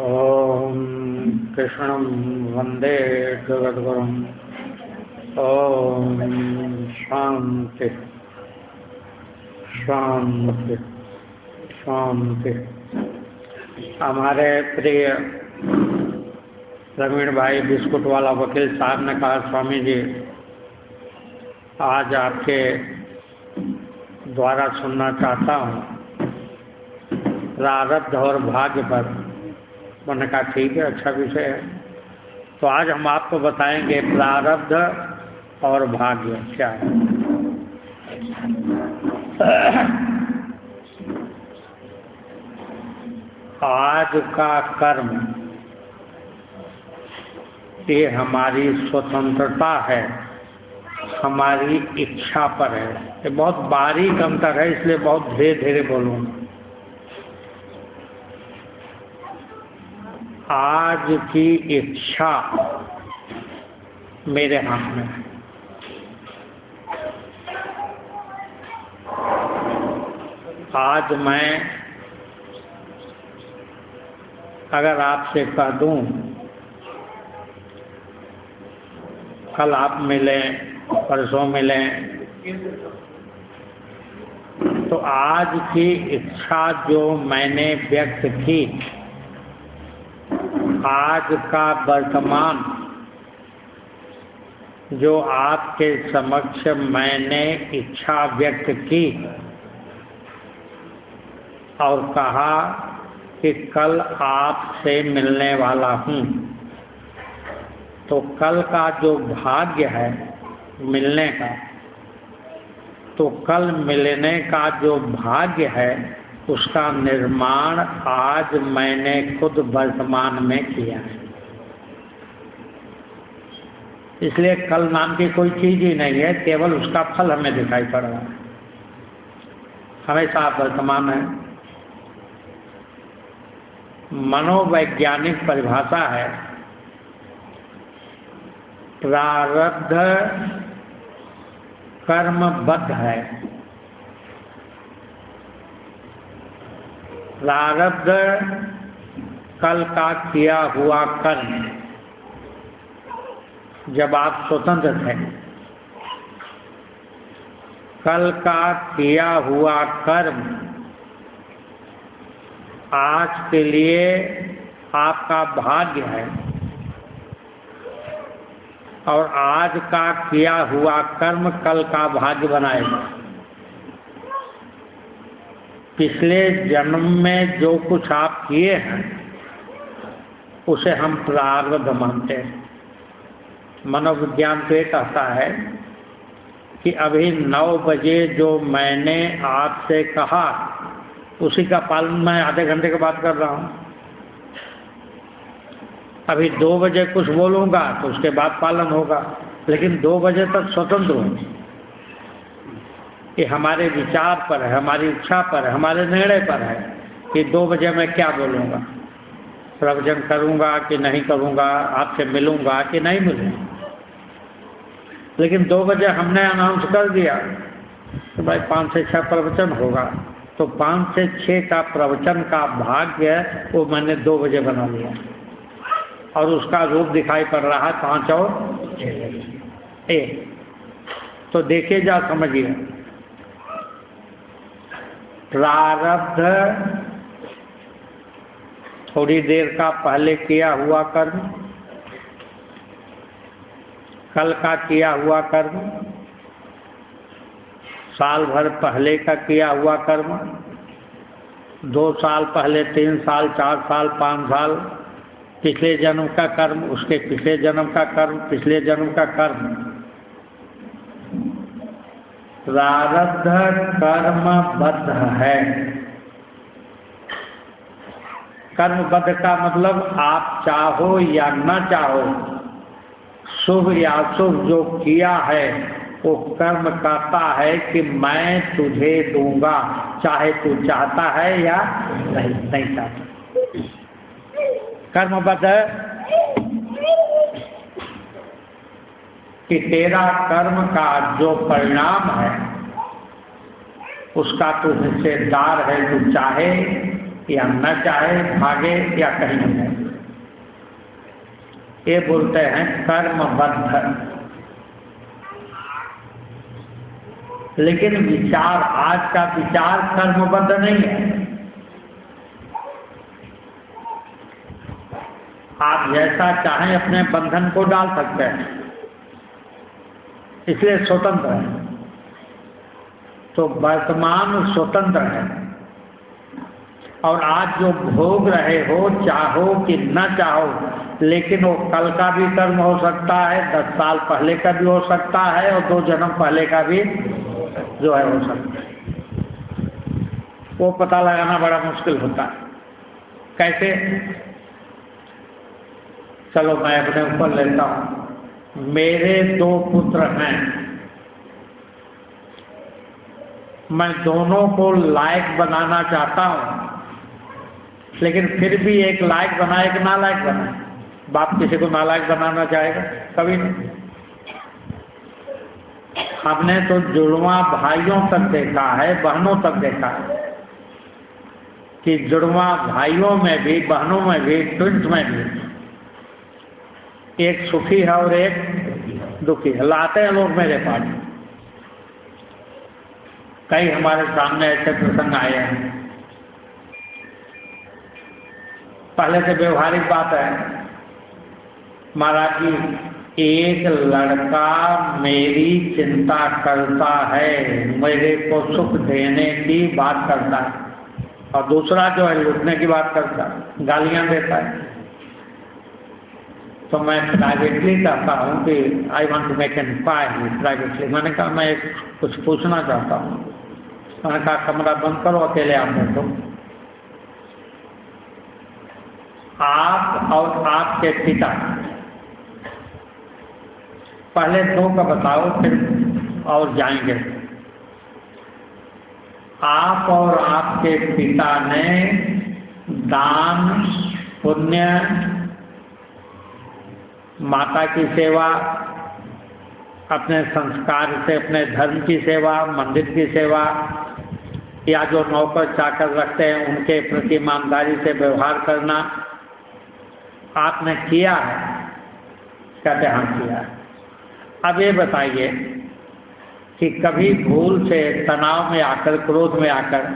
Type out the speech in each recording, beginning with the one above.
ॐ कृष्णं वन्दे जगद्गुरुम्। ॐ शांति शांति शांति। हमारे प्रिय प्रवीण भाई बिस्कुट वाला वकील साहब ने कहा, स्वामी जी आज आपके द्वारा सुनना चाहता हूँ प्रारब्ध और भाग्य पर। मैंने कहा ठीक है, अच्छा विषय है। तो आज हम आपको बताएंगे प्रारब्ध और भाग्य क्या है। आज का कर्म ये हमारी स्वतंत्रता है, हमारी इच्छा पर है। ये बहुत बारीक अंतर है, इसलिए बहुत धीरे धीरे बोलूँगा। आज की इच्छा मेरे हाथ में है। आज मैं अगर आपसे कह दूं कल आप मिलें, परसों मिलें, तो आज की इच्छा जो मैंने व्यक्त की, आज का वर्तमान जो आपके समक्ष मैंने इच्छा व्यक्त की और कहा कि कल आपसे मिलने वाला हूँ, तो कल का जो भाग्य है मिलने का, तो कल मिलने का जो भाग्य है उसका निर्माण आज मैंने खुद वर्तमान में किया है। इसलिए कल नाम की कोई चीज ही नहीं है, केवल उसका फल हमें दिखाई पड़ रहा है। हमेशा वर्तमान है। मनोवैज्ञानिक परिभाषा है प्रारब्ध कर्मबद्ध है। प्रारब्ध कल का किया हुआ कर्म, जब आप स्वतंत्र थे, कल का किया हुआ कर्म आज के लिए आपका भाग्य है, और आज का किया हुआ कर्म कल का भाग्य बनाएगा। पिछले जन्म में जो कुछ आप किए हैं उसे हम प्रारब्ध मानते हैं। मनोविज्ञान तो ये कहता है कि अभी 9 बजे जो मैंने आपसे कहा उसी का पालन मैं आधे घंटे के बाद कर रहा हूँ। अभी 2 बजे कुछ बोलूँगा तो उसके बाद पालन होगा, लेकिन 2 बजे तक स्वतंत्र हूँ। ये हमारे विचार पर है, हमारी इच्छा पर है, हमारे निर्णय पर है कि 2 बजे मैं क्या बोलूँगा, प्रवचन करूँगा कि नहीं करूँगा, आपसे मिलूँगा कि नहीं मिलूँगा। लेकिन 2 बजे हमने अनाउंस कर दिया तो भाई 5 से 6 प्रवचन होगा, तो 5 से 6 का प्रवचन का भाग्य वो मैंने 2 बजे बना लिया, और उसका रूप दिखाई पड़ रहा है 5 और 6। तो देखिए, जा समझिए, प्रारब्ध थोड़ी देर का पहले किया हुआ कर्म, कल का किया हुआ कर्म, साल भर पहले का किया हुआ कर्म, 2 साल पहले, 3 साल, 4 साल, 5 साल, पिछले जन्म का कर्म, उसके पिछले जन्म का कर्म, पिछले जन्म का कर्म। प्रारब्ध कर्मबद्ध है। कर्मबद्ध का मतलब आप चाहो या न चाहो, शुभ या अशुभ जो किया है वो कर्म कहता है कि मैं तुझे दूंगा, चाहे तू चाहता है या नहीं चाहता। कर्मबद्ध कि तेरा कर्म का जो परिणाम है उसका तू हिस्सेदार है, तू चाहे या न चाहे भागे या कहीं जाए, ये बोलते हैं कर्मबद्ध। लेकिन विचार, आज का विचार कर्मबद्ध नहीं है। आप जैसा चाहें अपने बंधन को डाल सकते हैं, इसलिए स्वतंत्र है। तो वर्तमान स्वतंत्र है, और आज जो भोग रहे हो, चाहो कि न चाहो, लेकिन वो कल का भी कर्म हो सकता है, 10 साल पहले का भी हो सकता है, और 2 जन्म पहले का भी जो है हो सकता है। वो पता लगाना बड़ा मुश्किल होता है। कैसे? चलो मैं अपने ऊपर लेता हूं। मेरे 2 पुत्र हैं, मैं दोनों को लायक बनाना चाहता हूं, लेकिन फिर भी एक लायक बनाए कि नालायक बनाए? बाप किसी को नालायक बनाना चाहेगा? कभी नहीं। हमने तो जुड़वा भाइयों तक देखा है, बहनों तक देखा है कि जुड़वा भाइयों में भी, बहनों में भी, ट्विंस में भी एक सुखी है और एक दुखी है। लाते हैं लोग मेरे पास, कई हमारे सामने ऐसे प्रसंग आए हैं। पहले से व्यवहारिक बात है, महाराज जी, एक लड़का मेरी चिंता करता है, मेरे को सुख देने की बात करता है, और दूसरा जो है लूटने की बात करता है, गालियां देता है। तो मैं प्राइवेटली कहता हूँ कि I want to make an inquiry privately. मैंने कहा मैं कुछ पूछना चाहता हूँ। मैंने कहा कमरा बंद करो, अकेले आप बैठो। आप और आपके पिता, पहले 2 का बताओ, फिर और जाएंगे। आप और आपके पिता ने दान, पुण्य, माता की सेवा, अपने संस्कार से अपने धर्म की सेवा, मंदिर की सेवा, या जो नौकर चाकर रखते हैं उनके प्रति ईमानदारी से व्यवहार करना आपने किया है? कहते हाँ किया है। अब ये बताइए कि कभी भूल से, तनाव में आकर, क्रोध में आकर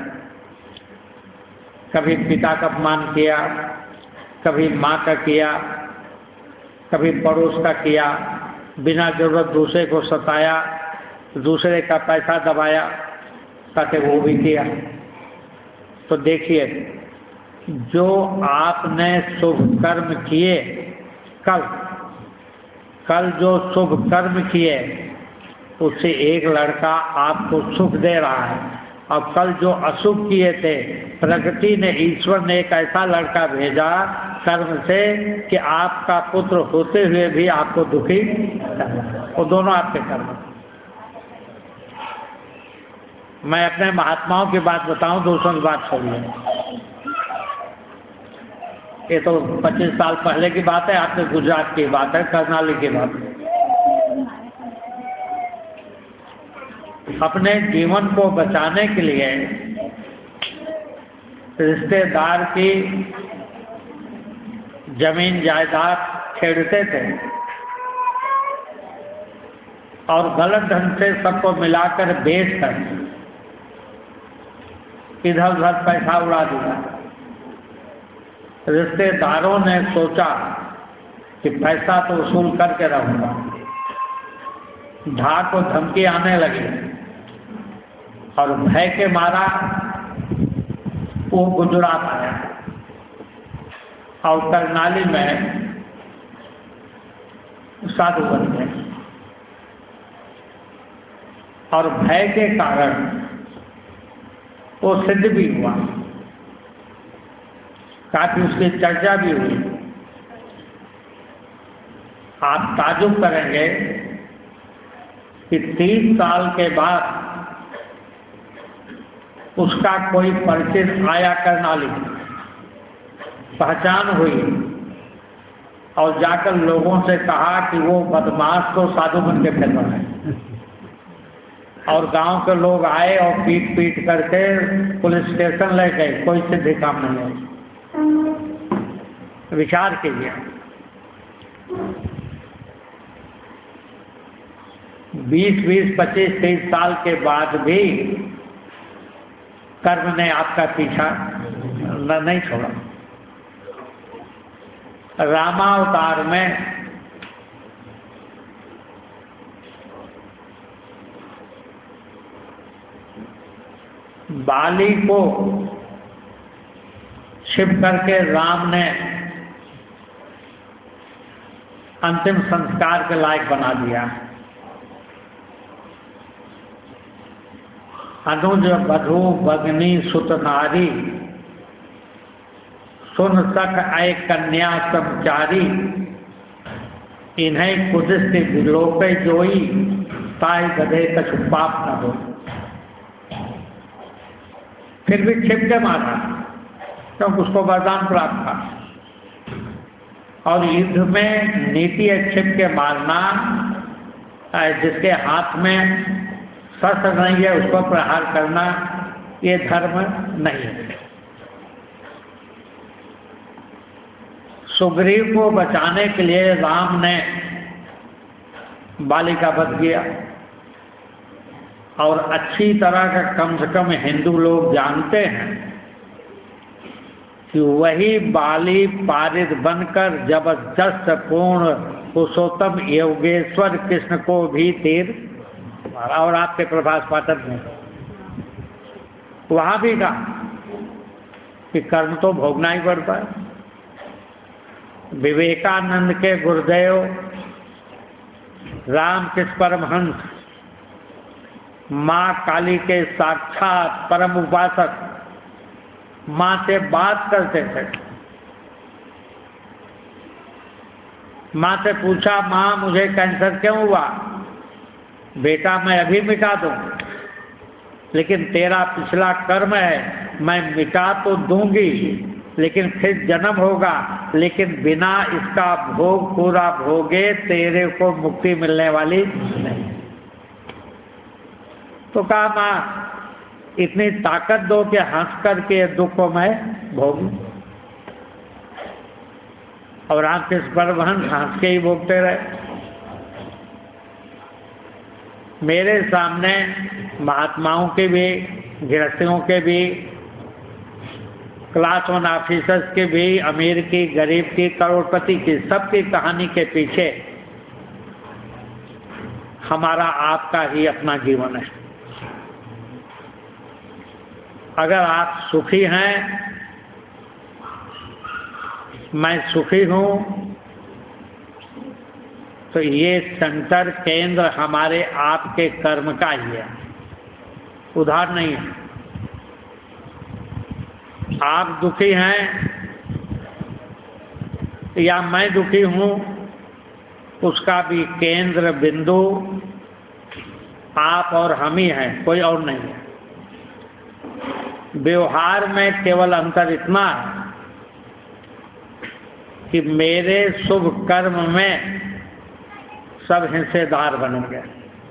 कभी पिता का अपमान किया, कभी माँ का किया, कभी पड़ोस का किया, बिना जरूरत दूसरे को सताया, दूसरे का पैसा दबाया, कहते वो भी किया? तो देखिए, जो आपने शुभ कर्म किए, कल जो शुभ कर्म किए उससे एक लड़का आपको सुख दे रहा है, और कल जो अशुभ किए थे, प्रकृति ने, ईश्वर ने एक ऐसा लड़का भेजा कर्म से कि आपका पुत्र होते हुए भी आपको दुखी कर, वो दोनों आपके कर्म। मैं अपने महात्माओं की बात बताऊं, दूसरों की बात छोड़िए। ये तो 25 साल पहले की बात है, आपके गुजरात की बात है, करनाली की बात है। अपने जीवन को बचाने के लिए रिश्तेदार की जमीन जायदाद छेड़ते थे, और गलत ढंग से सबको मिलाकर बेचकर इधर उधर पैसा उड़ा दिया। रिश्तेदारों ने सोचा कि पैसा तो वसूल करके रहूंगा, धाक को धमकी आने लगी, और भय के मारा वो गुजरात आया, और करनाली में साधु बन गए, और भय के कारण वो सिद्ध भी हुआ, काफी उसकी चर्चा भी हुई। आप ताजुब करेंगे कि 30 साल के बाद उसका कोई परिचित आया करनाली, पहचान हुई, और जाकर लोगों से कहा कि वो बदमाश तो साधु बन के फिर रहा है। और गांव के लोग आए और पीट पीट करके पुलिस स्टेशन ले गए, कोई सिद्धि काम नहीं है। विचार कीजिए, 20-20, 25-30 साल के बाद भी कर्म ने आपका पीछा नहीं छोड़ा। रामावतार में बाली को छिप करके राम ने अंतिम संस्कार के लायक बना दिया। अनुज वधू भगनी सुत नारी, सुन सक आय कन्या समचारी, इन्हें कुदिस विलोके जोई, ताई गधे कछु पाप न हो। फिर भी छिप के मारा, क्योंकि उसको वरदान प्राप्त था। और युद्ध में नीति है छिप के मारना, जिसके हाथ में शस्त्र नहीं है उसको प्रहार करना, ये धर्म नहीं है। सुग्रीव को बचाने के लिए राम ने बाली का वध किया, और अच्छी तरह का कम से कम हिंदू लोग जानते हैं कि वही बाली पारित बनकर जबरदस्त पूर्ण पुरुषोत्तम योगेश्वर कृष्ण को भी तीर मारा। और आपके प्रभास पाठक ने वहां भी कहा कि कर्म तो भोगना ही पड़ता है। विवेकानंद के गुरुदेव रामकृष्ण परमहंस माँ काली के साक्षात परम उपासक माँ से बात करते थे। माँ से पूछा, माँ मुझे कैंसर क्यों हुआ? बेटा मैं अभी मिटा दूं, लेकिन तेरा पिछला कर्म है, मैं मिटा तो दूंगी लेकिन फिर जन्म होगा, लेकिन बिना इसका भोग पूरा भोगे तेरे को मुक्ति मिलने वाली नहीं। तो कहा, माँ इतनी ताकत दो कि हंस करके दुख को मैं भोगूं। और रामकृष्ण परमहंस हंस के ही भोगते रहे। मेरे सामने महात्माओं के भी, गृहस्थियों के भी, क्लास 1 ऑफिसर्स के भी, अमीर की, गरीब की, करोड़पति की, सबकी कहानी के पीछे हमारा आपका ही अपना जीवन है। अगर आप सुखी हैं, मैं सुखी हूं, तो ये सेंटर केंद्र हमारे आपके कर्म का ही है, उधार नहीं है। आप दुखी हैं या मैं दुखी हूं, उसका भी केंद्र बिंदु आप और हम ही हैं, कोई और नहीं है। व्यवहार में केवल अंतर इतना है कि मेरे शुभ कर्म में सब हिस्सेदार बनेंगे,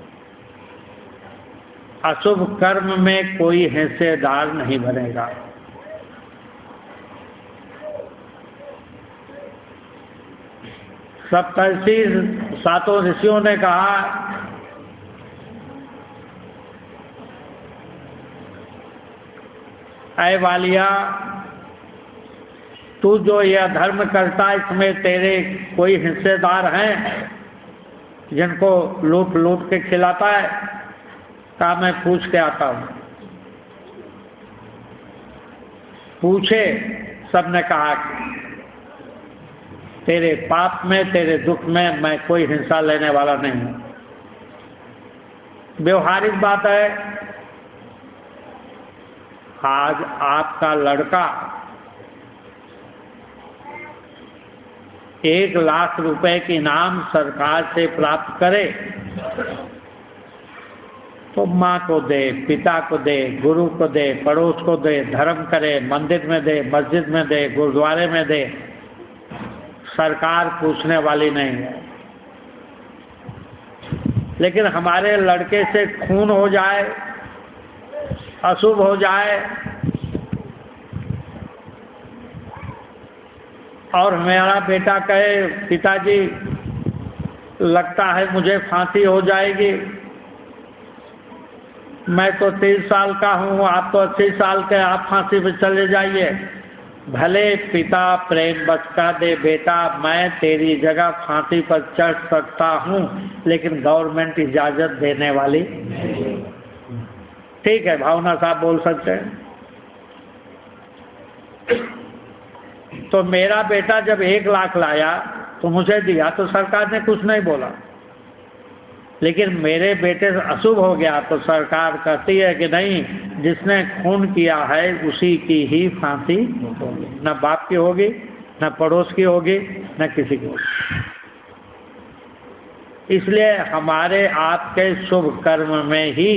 अशुभ कर्म में कोई हिस्सेदार नहीं बनेगा। सप्तर्षि सातों ऋषियों ने कहा, ऐ वालिया, तू जो यह धर्म करता इसमें तेरे कोई हिस्सेदार हैं जिनको लूट लूट के खिलाता है? कहा, मैं पूछ के आता हूं। पूछे, सबने कहा तेरे पाप में, तेरे दुख में मैं कोई हिस्सा लेने वाला नहीं हूं। व्यवहारिक बात है, आज आपका लड़का 1 लाख रुपए की इनाम सरकार से प्राप्त करे तो माँ को दे, पिता को दे, गुरु को दे, पड़ोस को दे, धर्म करे, मंदिर में दे, मस्जिद में दे, गुरुद्वारे में दे, सरकार पूछने वाली नहीं है। लेकिन हमारे लड़के से खून हो जाए, अशुभ हो जाए और मेरा बेटा कहे पिताजी लगता है मुझे फांसी हो जाएगी, मैं तो 30 साल का हूँ, आप तो 80 साल के, आप फांसी पे चले जाइए। भले पिता प्रेम बचका दे बेटा, मैं तेरी जगह फांसी पर चढ़ सकता हूँ, लेकिन गवर्नमेंट इजाजत देने वाली। ठीक है, भावना साहब बोल सकते हैं। तो मेरा बेटा जब 1 लाख लाया तो मुझे दिया तो सरकार ने कुछ नहीं बोला, लेकिन मेरे बेटे से अशुभ हो गया तो सरकार कहती है कि नहीं, जिसने खून किया है उसी की ही फांसी होगी, न बाप की होगी, न पड़ोस की होगी, न किसी की होगी। इसलिए हमारे आपके शुभ कर्म में ही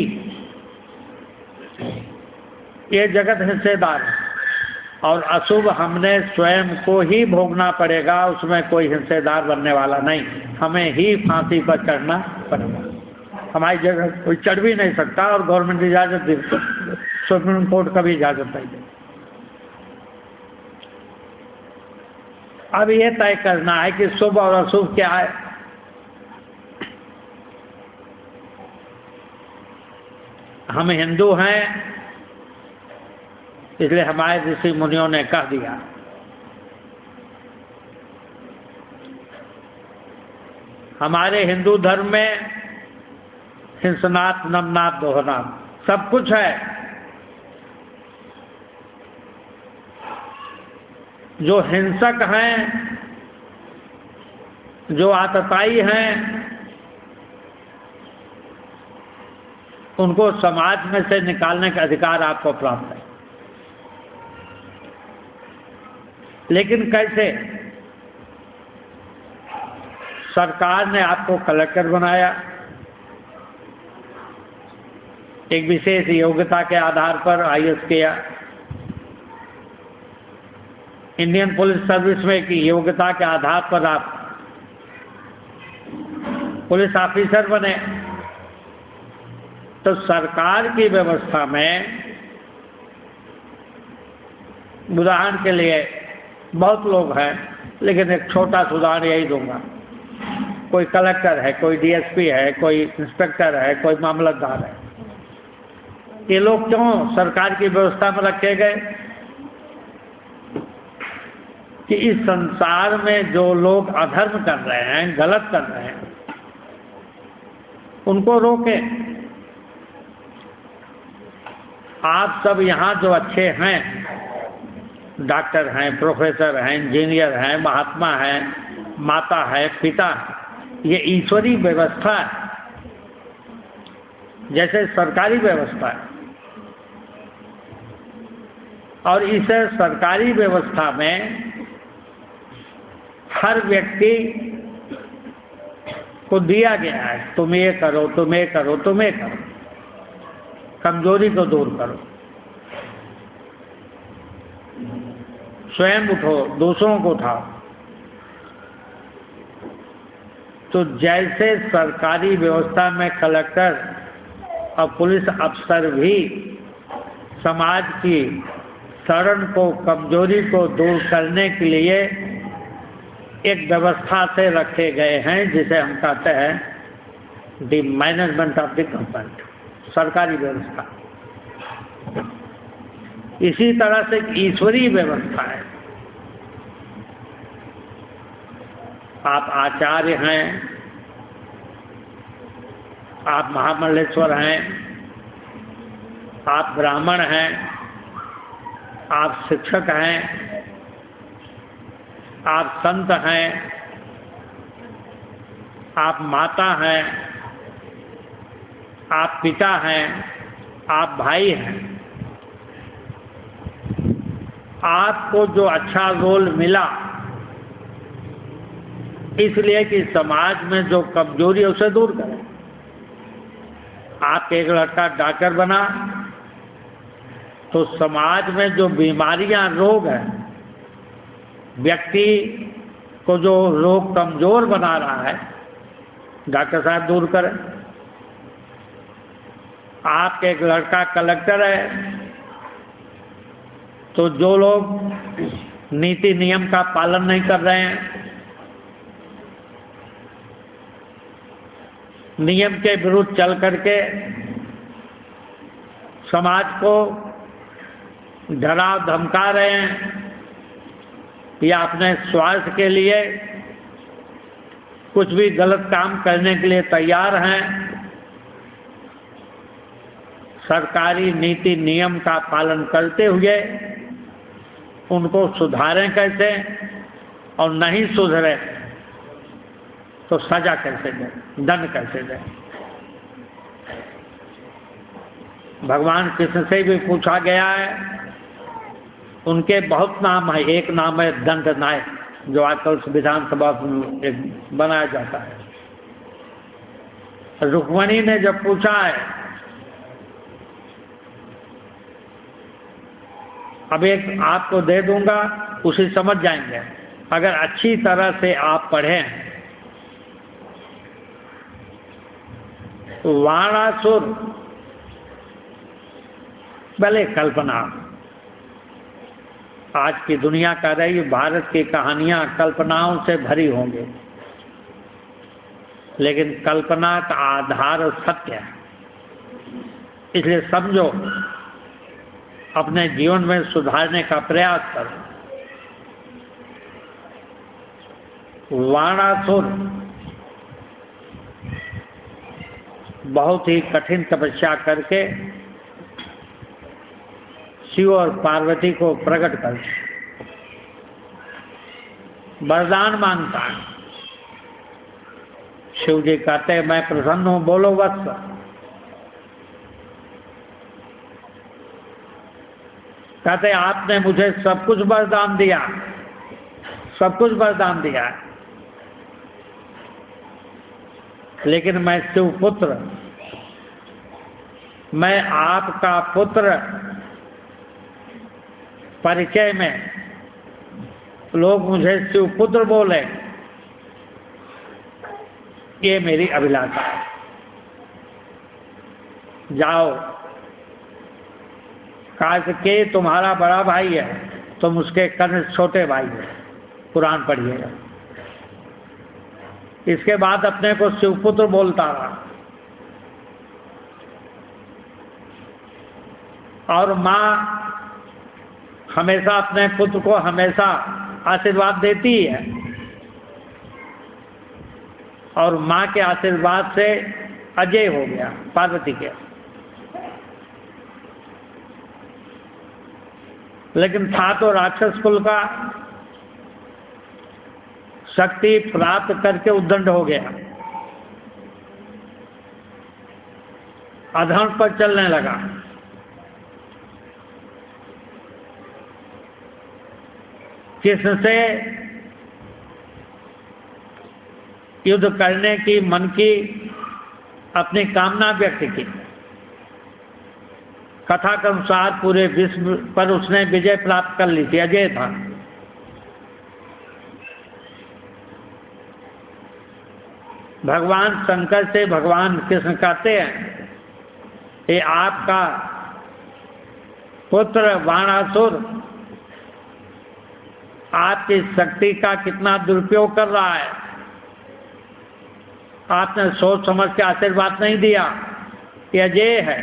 ये जगत हिस्सेदार है, और अशुभ हमने स्वयं को ही भोगना पड़ेगा, उसमें कोई हिस्सेदार बनने वाला नहीं, हमें ही फांसी पर चढ़ना पड़ेगा। हमारी जगह कोई चढ़ भी नहीं सकता, और गवर्नमेंट इजाजत दे, सुप्रीम कोर्ट का भी इजाजत नहीं दे। अब ये तय करना है कि शुभ और अशुभ क्या है। हम हिंदू हैं, इसलिए हमारे ऋषि मुनियों ने कह दिया हमारे हिंदू धर्म में हिंसनाथ नमनाथ दोहनाथ सब कुछ है। जो हिंसक हैं, जो आतताई हैं, उनको समाज में से निकालने का अधिकार आपको प्राप्त है। लेकिन कैसे? सरकार ने आपको कलेक्टर बनाया, एक विशेष योग्यता के आधार पर आईएएस किया। इंडियन पुलिस सर्विस में की योग्यता के आधार पर आप पुलिस ऑफिसर बने। तो सरकार की व्यवस्था में उदाहरण के लिए बहुत लोग हैं, लेकिन एक छोटा सा उदाहरण यही दूंगा। कोई कलेक्टर है, कोई डीएसपी है, कोई इंस्पेक्टर है, कोई मामलतदार है। ये लोग क्यों सरकार की व्यवस्था में रखे गए? कि इस संसार में जो लोग अधर्म कर रहे हैं, गलत कर रहे हैं, उनको रोकें। आप सब यहाँ जो अच्छे हैं, डॉक्टर हैं, प्रोफेसर हैं, इंजीनियर हैं, महात्मा हैं, माता है, पिता है, ये ईश्वरीय व्यवस्था है, जैसे सरकारी व्यवस्था है। और इस सरकारी व्यवस्था में हर व्यक्ति को दिया गया है, तुम ये करो, तुम ये करो, तुम ये करो, कमजोरी को दूर करो, स्वयं उठो, दूसरों को उठाओ। तो जैसे सरकारी व्यवस्था में कलेक्टर और पुलिस अफसर भी समाज की शरण को, कमजोरी को दूर करने के लिए एक व्यवस्था से रखे गए हैं, जिसे हम कहते हैं the management of the government, सरकारी व्यवस्था। इसी तरह से ईश्वरीय व्यवस्था है। आप आचार्य हैं, आप महामंडलेश्वर हैं, आप ब्राह्मण हैं, आप शिक्षक हैं, आप संत हैं, आप माता हैं, आप पिता हैं, आप भाई हैं। आपको जो अच्छा रोल मिला, इसलिए कि समाज में जो कमजोरी है उसे दूर करें। आप एक लड़का डॉक्टर बना तो समाज में जो बीमारियां, रोग हैं, व्यक्ति को जो रोग कमजोर बना रहा है, डॉक्टर साहब दूर करें। आपके एक लड़का कलेक्टर है, तो जो लोग नीति नियम का पालन नहीं कर रहे हैं, नियम के विरुद्ध चल करके समाज को डरा धमका रहे हैं या अपने स्वार्थ के लिए कुछ भी गलत काम करने के लिए तैयार हैं, सरकारी नीति नियम का पालन करते हुए उनको सुधारें कैसे, और नहीं सुधरे तो सजा कैसे दें, दंड कैसे दें। भगवान कृष्ण से भी पूछा गया है, उनके बहुत नाम है, एक नाम है दंड नायक, जो आजकल विधानसभा में एक बनाया जाता है। रुक्मणी ने जब पूछा है, अब एक आपको दे दूंगा, उसे समझ जाएंगे अगर अच्छी तरह से आप पढ़ें। वाणासुर भले कल्पना, आज की दुनिया कर रही भारत की कहानियां कल्पनाओं से भरी होंगी, लेकिन कल्पना का आधार सत्य है। इसलिए समझो, अपने जीवन में सुधारने का प्रयास करो। वाणासुर बहुत ही कठिन तपस्या करके शिव और पार्वती को प्रकट कर वरदान मांगता है। शिव जी कहते हैं, मैं प्रसन्न हूं, बोलो वत्स। कहते आपने मुझे सब कुछ वरदान दिया, सब कुछ वरदान दिया है, लेकिन मैं शिव पुत्र, मैं आपका पुत्र, परिचय में लोग मुझे शिव पुत्र बोले, ये मेरी अभिलाषा है। जाओ, कार्तिकेय तुम्हारा बड़ा भाई है, तुम उसके कनिष्ठ छोटे भाई है, पुराण पढ़िएगा। इसके बाद अपने को शिवपुत्र बोलता रहा, और माँ हमेशा अपने पुत्र को हमेशा आशीर्वाद देती है, और माँ के आशीर्वाद से अजय हो गया पार्वती के। लेकिन था तो राक्षस कुल का, शक्ति प्राप्त करके उद्दंड हो गया, अधर्म पर चलने लगा। कृष्ण से युद्ध करने की मन की अपनी कामना व्यक्त की। कथा के अनुसार पूरे विश्व पर उसने विजय प्राप्त कर ली थी, अजय था। भगवान शंकर से भगवान कृष्ण कहते हैं, ये आपका पुत्र वाणासुर आपकी शक्ति का कितना दुरुपयोग कर रहा है। आपने सोच समझ के आशीर्वाद नहीं दिया, ये अजय है।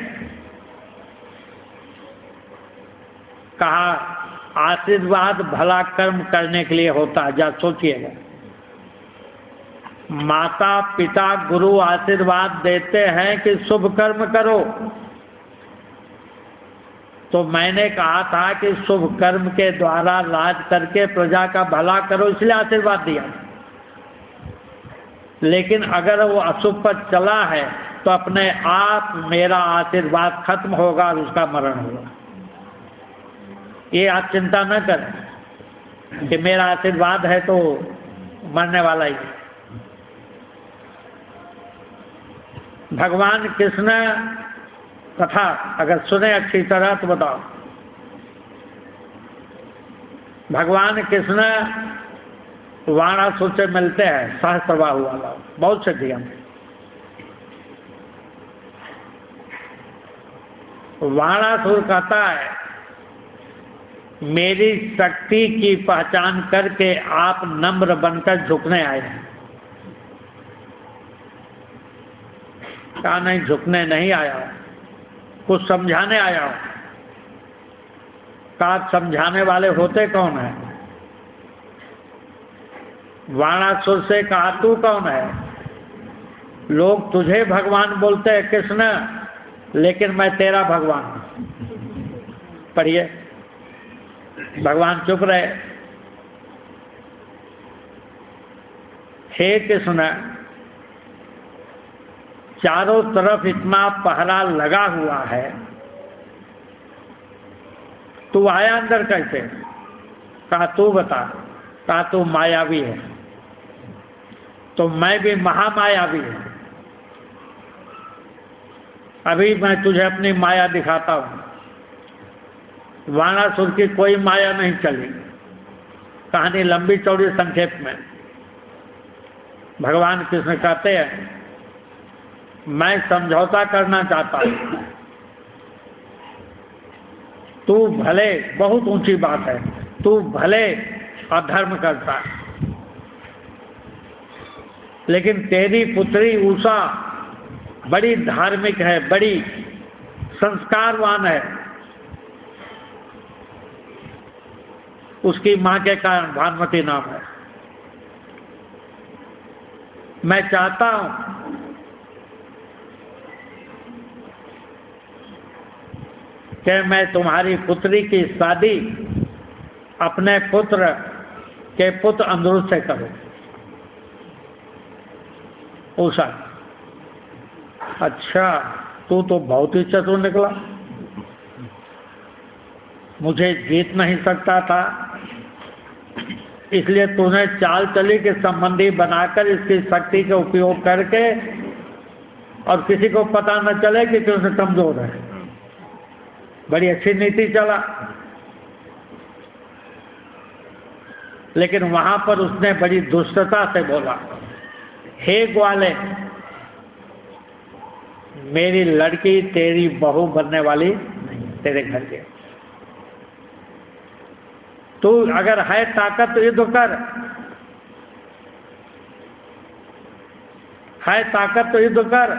कहा आशीर्वाद भला कर्म करने के लिए होता है, जा सोचिएगा। माता पिता गुरु आशीर्वाद देते हैं कि शुभ कर्म करो, तो मैंने कहा था कि शुभ कर्म के द्वारा राज करके प्रजा का भला करो, इसलिए आशीर्वाद दिया। लेकिन अगर वो अशुभ पर चला है तो अपने आप मेरा आशीर्वाद खत्म होगा और उसका मरण होगा। ये आप चिंता न करें कि मेरा आशीर्वाद है तो मरने वाला ही। भगवान कृष्ण कथा अगर सुने अच्छी तरह तो बताओ। भगवान कृष्ण वाणासुर से मिलते हैं, सहस्त्रबाहु वाला, बहुत से दिया। वाणासुर कहता है मेरी शक्ति की पहचान करके आप नम्र बनकर झुकने आए हैं। कहा नहीं, झुकने नहीं आया हूं, कुछ समझाने आया हूं। कहा समझाने वाले होते कौन है? वाणासुर से कहा तू कौन है? लोग तुझे भगवान बोलते हैं कृष्ण, लेकिन मैं तेरा भगवान हूं। पढ़िए, भगवान चुप रहे। हे कृष्ण, चारों तरफ इतना पहरा लगा हुआ है, तू आया अंदर कैसे? कहा तू बता। कहा तू मायावी है, तो मैं भी महामायावी हूं। अभी मैं तुझे अपनी माया दिखाता हूं। वाणासुर की कोई माया नहीं चली। कहानी लंबी चौड़ी संक्षेप में भगवान कृष्ण कहते हैं मैं समझौता करना चाहता हूं। तू भले, बहुत ऊंची बात है, तू भले अधर्म करता है, लेकिन तेरी पुत्री उषा बड़ी धार्मिक है, बड़ी संस्कारवान है। उसकी मां के कारण भानुमति नाम है। मैं चाहता हूं कि मैं तुम्हारी पुत्री की शादी अपने पुत्र के पुत्र अनिरुद्ध से करूं। उषा, अच्छा तू तो बहुत ही चतुर निकला, मुझे जीत नहीं सकता था, इसलिए तूने चाल चली के संबंधी बनाकर इसकी शक्ति का उपयोग करके और किसी को पता न चले कि तुझसे कमजोर है। बड़ी अच्छी नीति चला, लेकिन वहां पर उसने बड़ी दुष्टता से बोला, हे ग्वाले, मेरी लड़की तेरी बहू बनने वाली नहीं, तेरे घर के। तू अगर है ताकत तो युद्ध कर, है ताकत तो युद्ध कर।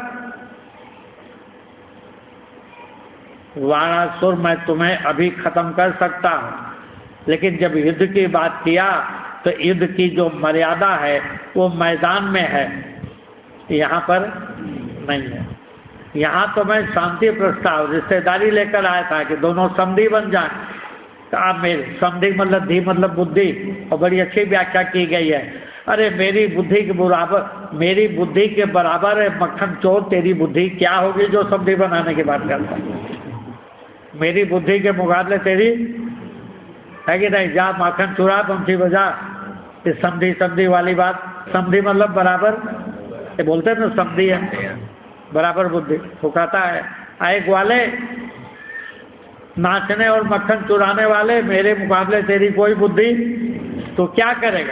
वाणासुर, मैं तुम्हें अभी खत्म कर सकता हूं, लेकिन जब युद्ध की बात किया तो युद्ध की जो मर्यादा है वो मैदान में है, यहाँ पर नहीं है। यहाँ तो मैं शांति प्रस्ताव रिश्तेदारी लेकर आया था कि दोनों समधी बन जाए। आप मेरे समधी मतलब धी मतलब बुद्धि, और बड़ी अच्छी व्याख्या की गई है। अरे मेरी बुद्धि के बराबर, मेरी बुद्धि के बराबर है मक्खन चोर, तेरी बुद्धि क्या होगी जो समधी बनाने की बात करता है? मेरी बुद्धि के मुकाबले तेरी है कि नहीं? जा माखन चुरा, बंसी बजा। इस समधी समधी वाली बात, समधी मतलब बराबर, ये बोलते हैं ना समधी है बराबर बुद्धि। वो कहता है आए ग्वाले, नाचने और मक्खन चुराने वाले, मेरे मुकाबले तेरी कोई बुद्धि, तो क्या करेगा?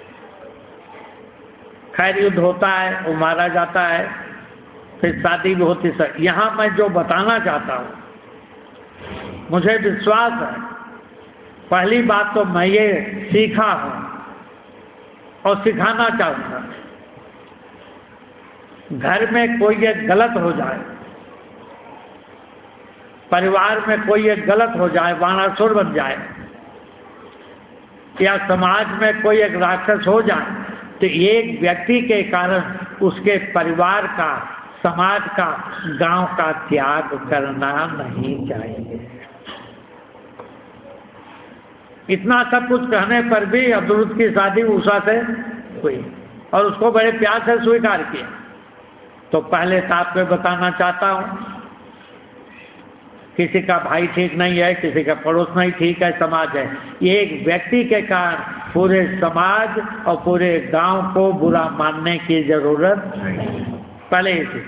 खैर युद्ध होता है, वो मारा जाता है, फिर शादी भी होती है। यहाँ मैं जो बताना चाहता हूँ, मुझे विश्वास है, पहली बात तो मैं ये सीखा हूँ और सिखाना चाहूँगा, घर में कोई एक गलत हो जाए, परिवार में कोई एक गलत हो जाए, वाणासुर बन जाए, या समाज में कोई एक राक्षस हो जाए, तो एक व्यक्ति के कारण उसके परिवार का, समाज का, गांव का त्याग करना नहीं चाहिए। इतना सब कुछ कहने पर भी अनिरुद्ध की शादी उषा से हुई और उसको बड़े प्यार से स्वीकार किया। तो पहले साथ में बताना चाहता हूं, किसी का भाई ठीक नहीं है, किसी का पड़ोस नहीं ठीक है, समाज है। ये एक व्यक्ति के कारण पूरे समाज और पूरे गांव को बुरा मानने की जरूरत नहीं। पहले इसे,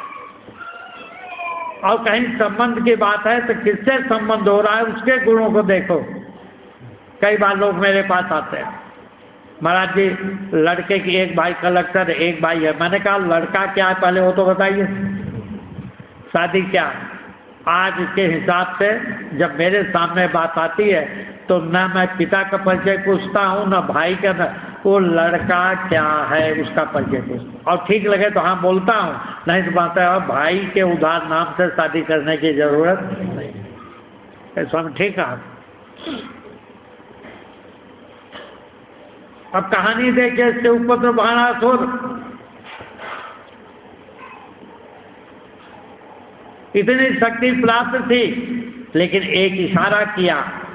और कहीं संबंध की बात है तो किससे संबंध हो रहा है उसके गुणों को देखो। कई बार लोग मेरे पास आते हैं, महाराज जी लड़के की एक भाई कलेक्टर है, एक भाई है। मैंने कहा लड़का क्या है पहले वो तो बताइए, शादी क्या है? आज के हिसाब से जब मेरे सामने बात आती है तो न मैं पिता का परिचय पूछता हूँ, न भाई का, न वो लड़का क्या है उसका परिचय पूछता, और ठीक लगे तो हाँ बोलता हूँ, नहीं तो बात है भाई के उधार नाम से शादी करने की जरूरत नहीं। स्वामी ठीक कहा। अब कहानी देखिए, इसके ऊपर तो बाणासुर इतनी शक्ति प्राप्त थी, लेकिन एक इशारा किया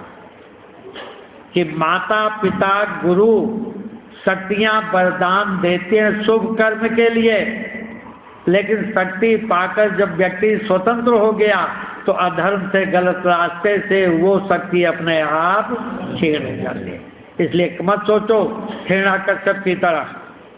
कि माता पिता गुरु शक्तियां वरदान देते हैं शुभ कर्म के लिए, लेकिन शक्ति पाकर जब व्यक्ति स्वतंत्र हो गया तो अधर्म से, गलत रास्ते से वो शक्ति अपने आप छीन जाती है। इसलिए मत सोचो हिरण्याकश्यप की तरह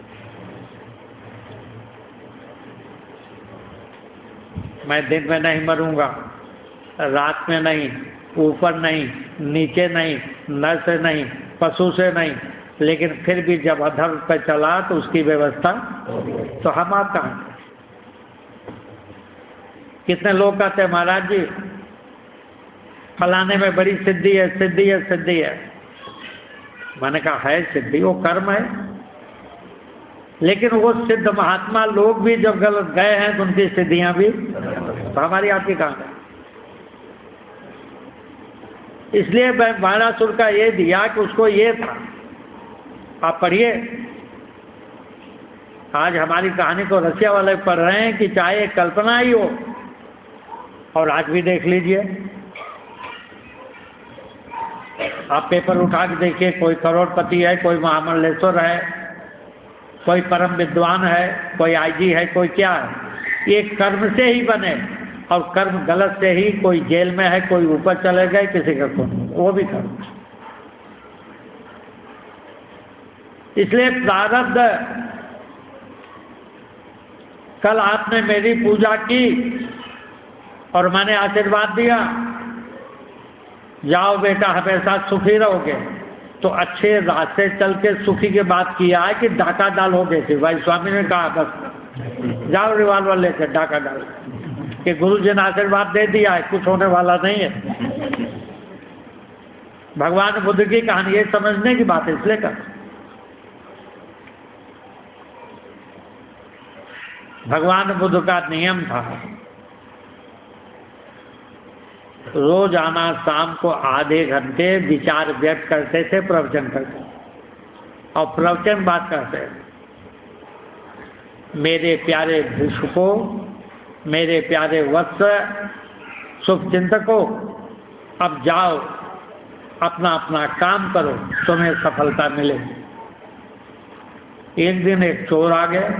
मैं दिन में नहीं मरूंगा, रात में नहीं, ऊपर नहीं, नीचे नहीं, नर से नहीं, पशु से नहीं, लेकिन फिर भी जब अधर्म पर चला तो उसकी व्यवस्था तो हम आप कहाँ। कितने लोग कहते हैं महाराज जी फलाने में बड़ी सिद्धि है, सिद्धि है, सिद्धि है। मैंने कहा है सिद्धि, वो कर्म है, लेकिन वो सिद्ध महात्मा लोग भी जब गलत गए हैं तो उनकी सिद्धियां भी तो हमारी आपकी कहाँ है। इसलिए बाणासुर का ये दिया कि उसको ये था। आप पढ़िए, आज हमारी कहानी को रसिया वाले पढ़ रहे हैं कि चाहे कल्पना ही हो, और आज भी देख लीजिए, आप पेपर उठा के देखिए, कोई करोड़पति है, कोई महामंडलेश्वर है, कोई परम विद्वान है, कोई आईजी है, कोई क्या है, ये कर्म से ही बने, और कर्म गलत से ही कोई जेल में है, कोई ऊपर चले गए, किसी का कौन, वो भी कर्म। इसलिए प्रारब्ध, कल आपने मेरी पूजा की और मैंने आशीर्वाद दिया, जाओ बेटा हमेशा सुखी रहोगे, तो अच्छे रास्ते चल के सुखी के बात किया है कि डाका डालोगे। फिर भाई स्वामी ने कहा बस जाओ रिवाल्वर लेकर डाका डाल, कि गुरु जी ने आशीर्वाद दे दिया है, कुछ होने वाला नहीं है। भगवान बुद्ध की कहानी ये समझने की बात है, इसलिए कर भगवान बुद्ध का नियम था रोजाना शाम को आधे घंटे विचार व्यक्त करते थे, प्रवचन करते, और प्रवचन बात करते, मेरे प्यारे भिक्षुकों, मेरे प्यारे वत्स, शुभ चिंतकों, अब जाओ अपना अपना काम करो, तुम्हें सफलता मिलेगी। एक दिन एक चोर आ गया,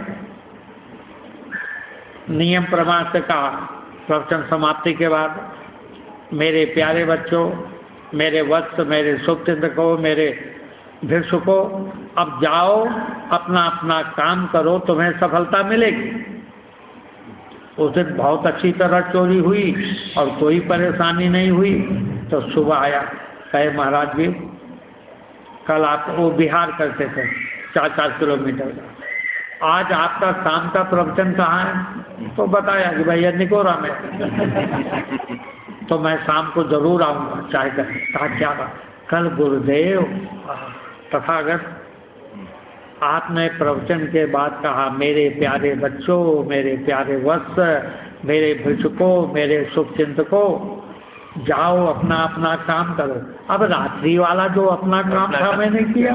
नियम प्रमाण से कहा प्रवचन समाप्ति के बाद, मेरे प्यारे बच्चों, मेरे वत्स, मेरे शुभ चिंतकों, मेरे भिक्षुकों, अब जाओ अपना अपना काम करो, तुम्हें सफलता मिलेगी। उस दिन बहुत अच्छी तरह चोरी हुई और कोई परेशानी नहीं हुई। तो सुबह आया, कहे महाराज जी कल आप वो बिहार करते थे 4-4 किलोमीटर का, आज आपका शाम का प्रवचन कहाँ है? तो बताया कि भैया निकोरा में, तो मैं शाम को जरूर आऊँगा, चाहे कहा क्या बात। कल गुरुदेव तथागत आपने प्रवचन के बाद कहा, मेरे प्यारे बच्चों, मेरे प्यारे वत्स, मेरे भिक्षुकों, मेरे शुभ चिंतकों, जाओ अपना अपना काम करो। अब रात्रि वाला जो अपना काम था मैंने किया,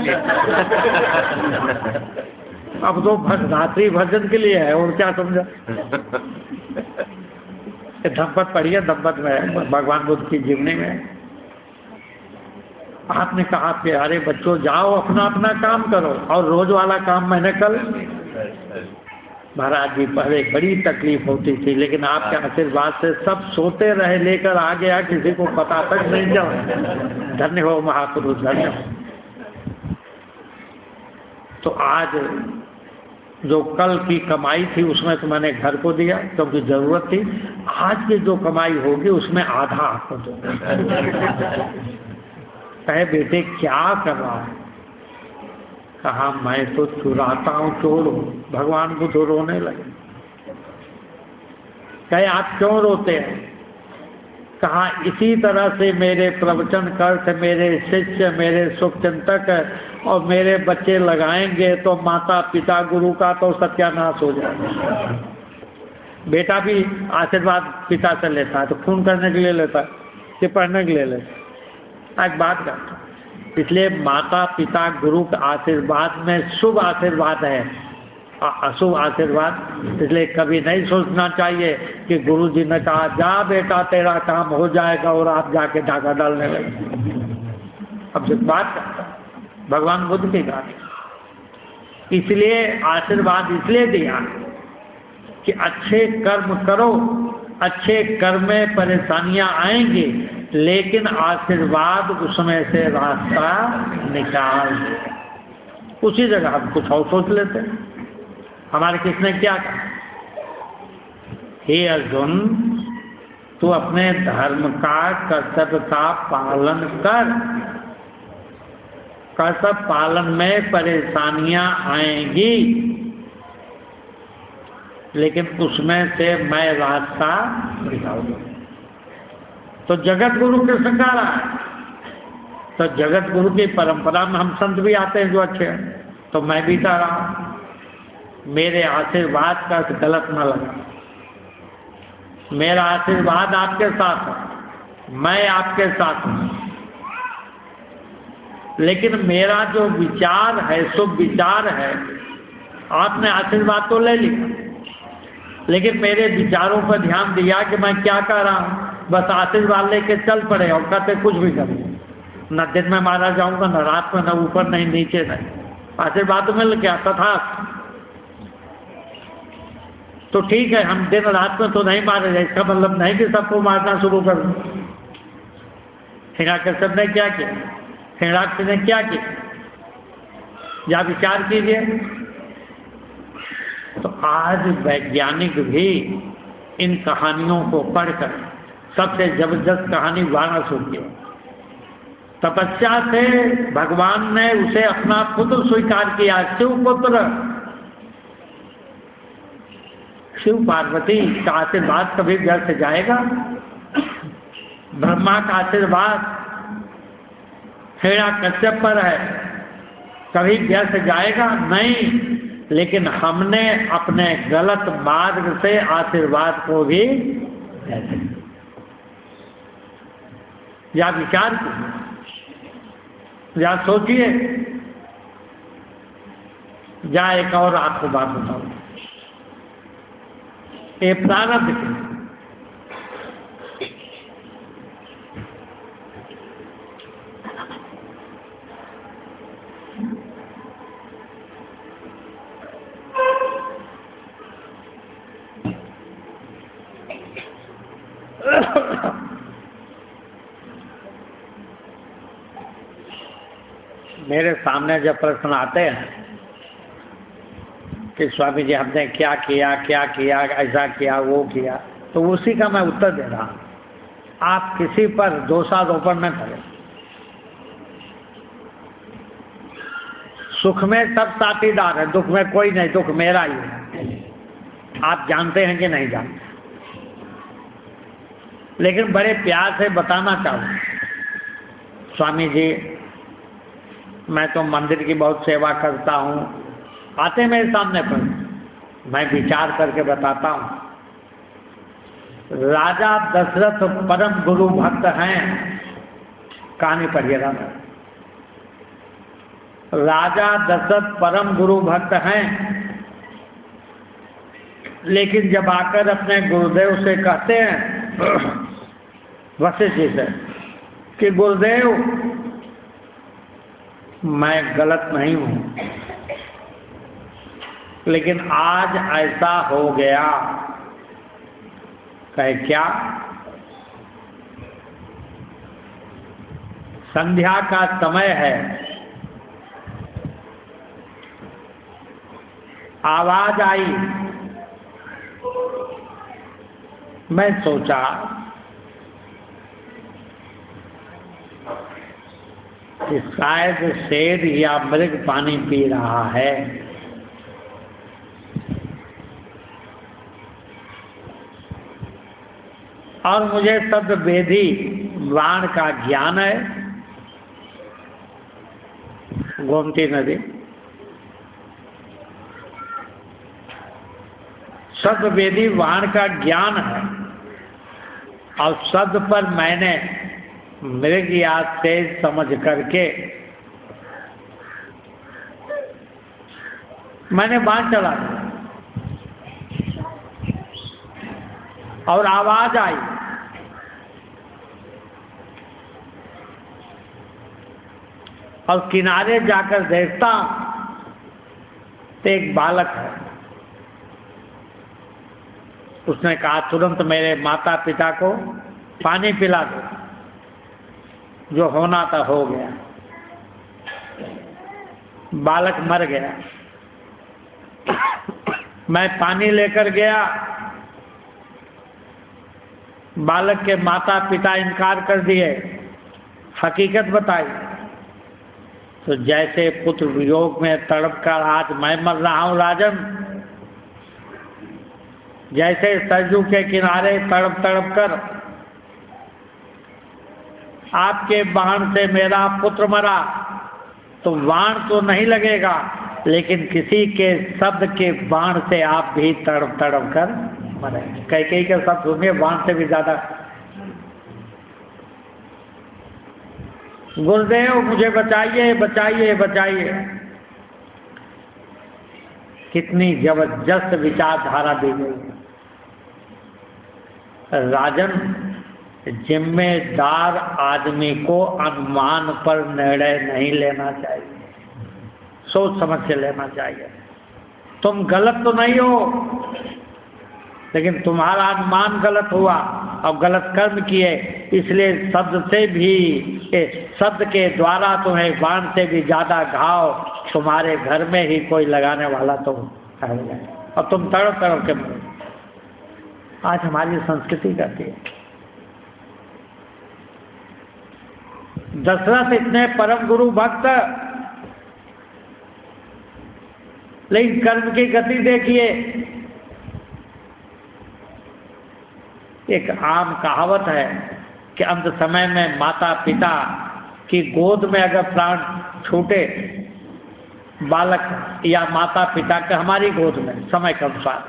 अब तो रात्रि भजन के लिए है, और क्या समझा। धम्पत पढ़िए, धम्पत में भगवान बुद्ध की जीवनी में आपने कहा प्यारे बच्चों जाओ अपना अपना काम करो, और रोज वाला काम मैंने कल। महाराज जी पहले बड़ी तकलीफ होती थी, लेकिन आपके आशीर्वाद से सब सोते रहे, लेकर आ गया, किसी को पता तक नहीं चला। धन्य हो महापुरुष, धन्य हो। तो आज जो कल की कमाई थी उसमें तो मैंने घर को दिया क्योंकि जरूरत थी, आज की जो कमाई होगी उसमें आधा आपको दो। कहे बेटे क्या कर रहा है? कहा मैं तो चुराता हूँ, चोर हूँ। भगवान बुद्ध रोने लगे। कहे आप क्यों रोते हैं? कहा इसी तरह से मेरे प्रवचन कर्त, मेरे शिष्य, मेरे शुभचिंतक और मेरे बच्चे लगाएंगे तो माता पिता गुरु का तो सत्यानाश हो जाएगा। बेटा भी आशीर्वाद पिता से लेता है तो खून करने के लिए लेता है कि पढ़ने के लिए लेता है। एक बात करता, इसलिए माता पिता गुरु के आशीर्वाद में शुभ आशीर्वाद है, अशुभ आशीर्वाद इसलिए कभी नहीं सोचना चाहिए कि गुरु जी ने कहा जा बेटा तेरा काम हो जाएगा और आप जाके धागा डालने लगे। अब जो बात करता भगवान बुद्ध की बात, इसलिए आशीर्वाद इसलिए दिया कि अच्छे कर्म करो, अच्छे कर्म में परेशानियां आएंगी लेकिन आशीर्वाद उसमें से रास्ता निकाल दे। उसी जगह हम कुछ और सोच लेते हैं। हमारे किसने क्या कहा, हे अर्जुन तू अपने धर्म का कर्तव्य का पालन कर, कर्तव्य पालन में परेशानियां आएंगी लेकिन उसमें से मैं रास्ता दिखाऊंगा। तो जगत गुरु कृष्ण कह रहा है, तो जगत गुरु की परंपरा में हम संत भी आते हैं जो अच्छे हैं, तो मैं भी कह रहा हूं मेरे आशीर्वाद का गलत न लगा। मेरा आशीर्वाद आपके साथ है, मैं आपके साथ हूं, लेकिन मेरा जो विचार है शुभ विचार है, आपने आशीर्वाद तो ले लिया लेकिन मेरे विचारों पर ध्यान दिया कि मैं क्या कर रहा हूं, बस आशीर्वाद लेके चल पड़े और कहते कुछ भी करें, न दिन में मारा जाऊंगा न रात में, न ऊपर नहीं नीचे नहीं, आशीर्वाद मिल गया तथा। तो ठीक है हम दिन रात में तो नहीं मारे जाए, इसका मतलब नहीं कि सबको मारना शुरू कर दूं। हिरण्यकश्यप ने क्या किया, हिरण्याक्ष ने क्या किया, या विचार कीजिए। तो आज वैज्ञानिक भी इन कहानियों को पढ़कर, सबसे जबरदस्त कहानी वाराणसी की, तपस्या से भगवान ने उसे अपना पुत्र स्वीकार किया, शिव पुत्र। शिव पार्वती का आशीर्वाद कभी व्यर्थ जाएगा? ब्रह्मा का आशीर्वाद हिरण्यकश्यप पर है, कभी व्यर्थ जाएगा? नहीं। लेकिन हमने अपने गलत मार्ग से आशीर्वाद को भी या विचार या सोचिए। या एक और आपको बात बताऊं, ये प्रारब्ध की मेरे सामने जब प्रश्न आते हैं कि स्वामी जी हमने क्या किया, ऐसा किया, वो किया, तो उसी का मैं उत्तर दे रहा हूं। आप किसी पर दोषारोपण न करें। सुख में सब साथीदार है, दुख में कोई नहीं, दुख मेरा ही है। आप जानते हैं कि नहीं जानते, लेकिन बड़े प्यार से बताना चाहूँ, स्वामी जी मैं तो मंदिर की बहुत सेवा करता हूँ, आते मेरे सामने पर, मैं विचार करके बताता हूँ। राजा दशरथ परम गुरु भक्त हैं, कहानी पढ़िएगा। राजा दशरथ परम गुरु भक्त हैं, लेकिन जब आकर अपने गुरुदेव से कहते हैं वशिष्ठ जी से कि गुरुदेव मैं गलत नहीं हूं, लेकिन आज ऐसा हो गया। कहे क्या? संध्या का समय है, आवाज आई, मैं सोचा कि शायद शेर या मृग पानी पी रहा है। और मुझे शब्दभेदी बाण का ज्ञान है। गोमती नदी शब्दभेदी बाण का ज्ञान है, और शब्द पर मैंने मृग या तेज समझ करके मैंने बाण चला दिया, और आवाज आई, और किनारे जाकर देखता तो एक बालक है। उसने कहा तुरंत मेरे माता पिता को पानी पिला दो, जो होना था हो गया। बालक मर गया। मैं पानी लेकर गया, बालक के माता पिता इनकार कर दिए, हकीकत बताई। तो जैसे पुत्र वियोग में तड़प कर आज मैं मर रहा हूं राजन, जैसे सरजू के किनारे तड़प तड़प कर आपके बाण से मेरा पुत्र मरा, तो बाण तो नहीं लगेगा, लेकिन किसी के शब्द के बाण से आप भी तड़प तड़प कर मरे। कई के शब्द सुनिए, बाण से भी ज्यादा। गुरुदेव मुझे बचाइए बचाइए बचाइए। कितनी जबरदस्त विचारधारा दी गई। राजन, जिम्मेदार आदमी को अनुमान पर निर्णय नहीं लेना चाहिए, सोच समझ के लेना चाहिए। तुम गलत तो नहीं हो, लेकिन तुम्हारा अनुमान गलत हुआ और गलत कर्म किए, इसलिए शब्द से भी, शब्द के द्वारा तुम्हें बाण से भी ज्यादा घाव तुम्हारे घर में ही कोई लगाने वाला तो है, और तुम तड़प तड़प के मरो। आज हमारी संस्कृति करती है। दशरथ इतने परम गुरु भक्त, लेकिन कर्म की गति देखिए। एक आम कहावत है कि अंत समय में माता पिता की गोद में अगर प्राण छूटे, बालक या माता पिता के हमारी गोद में समय के अनुसार,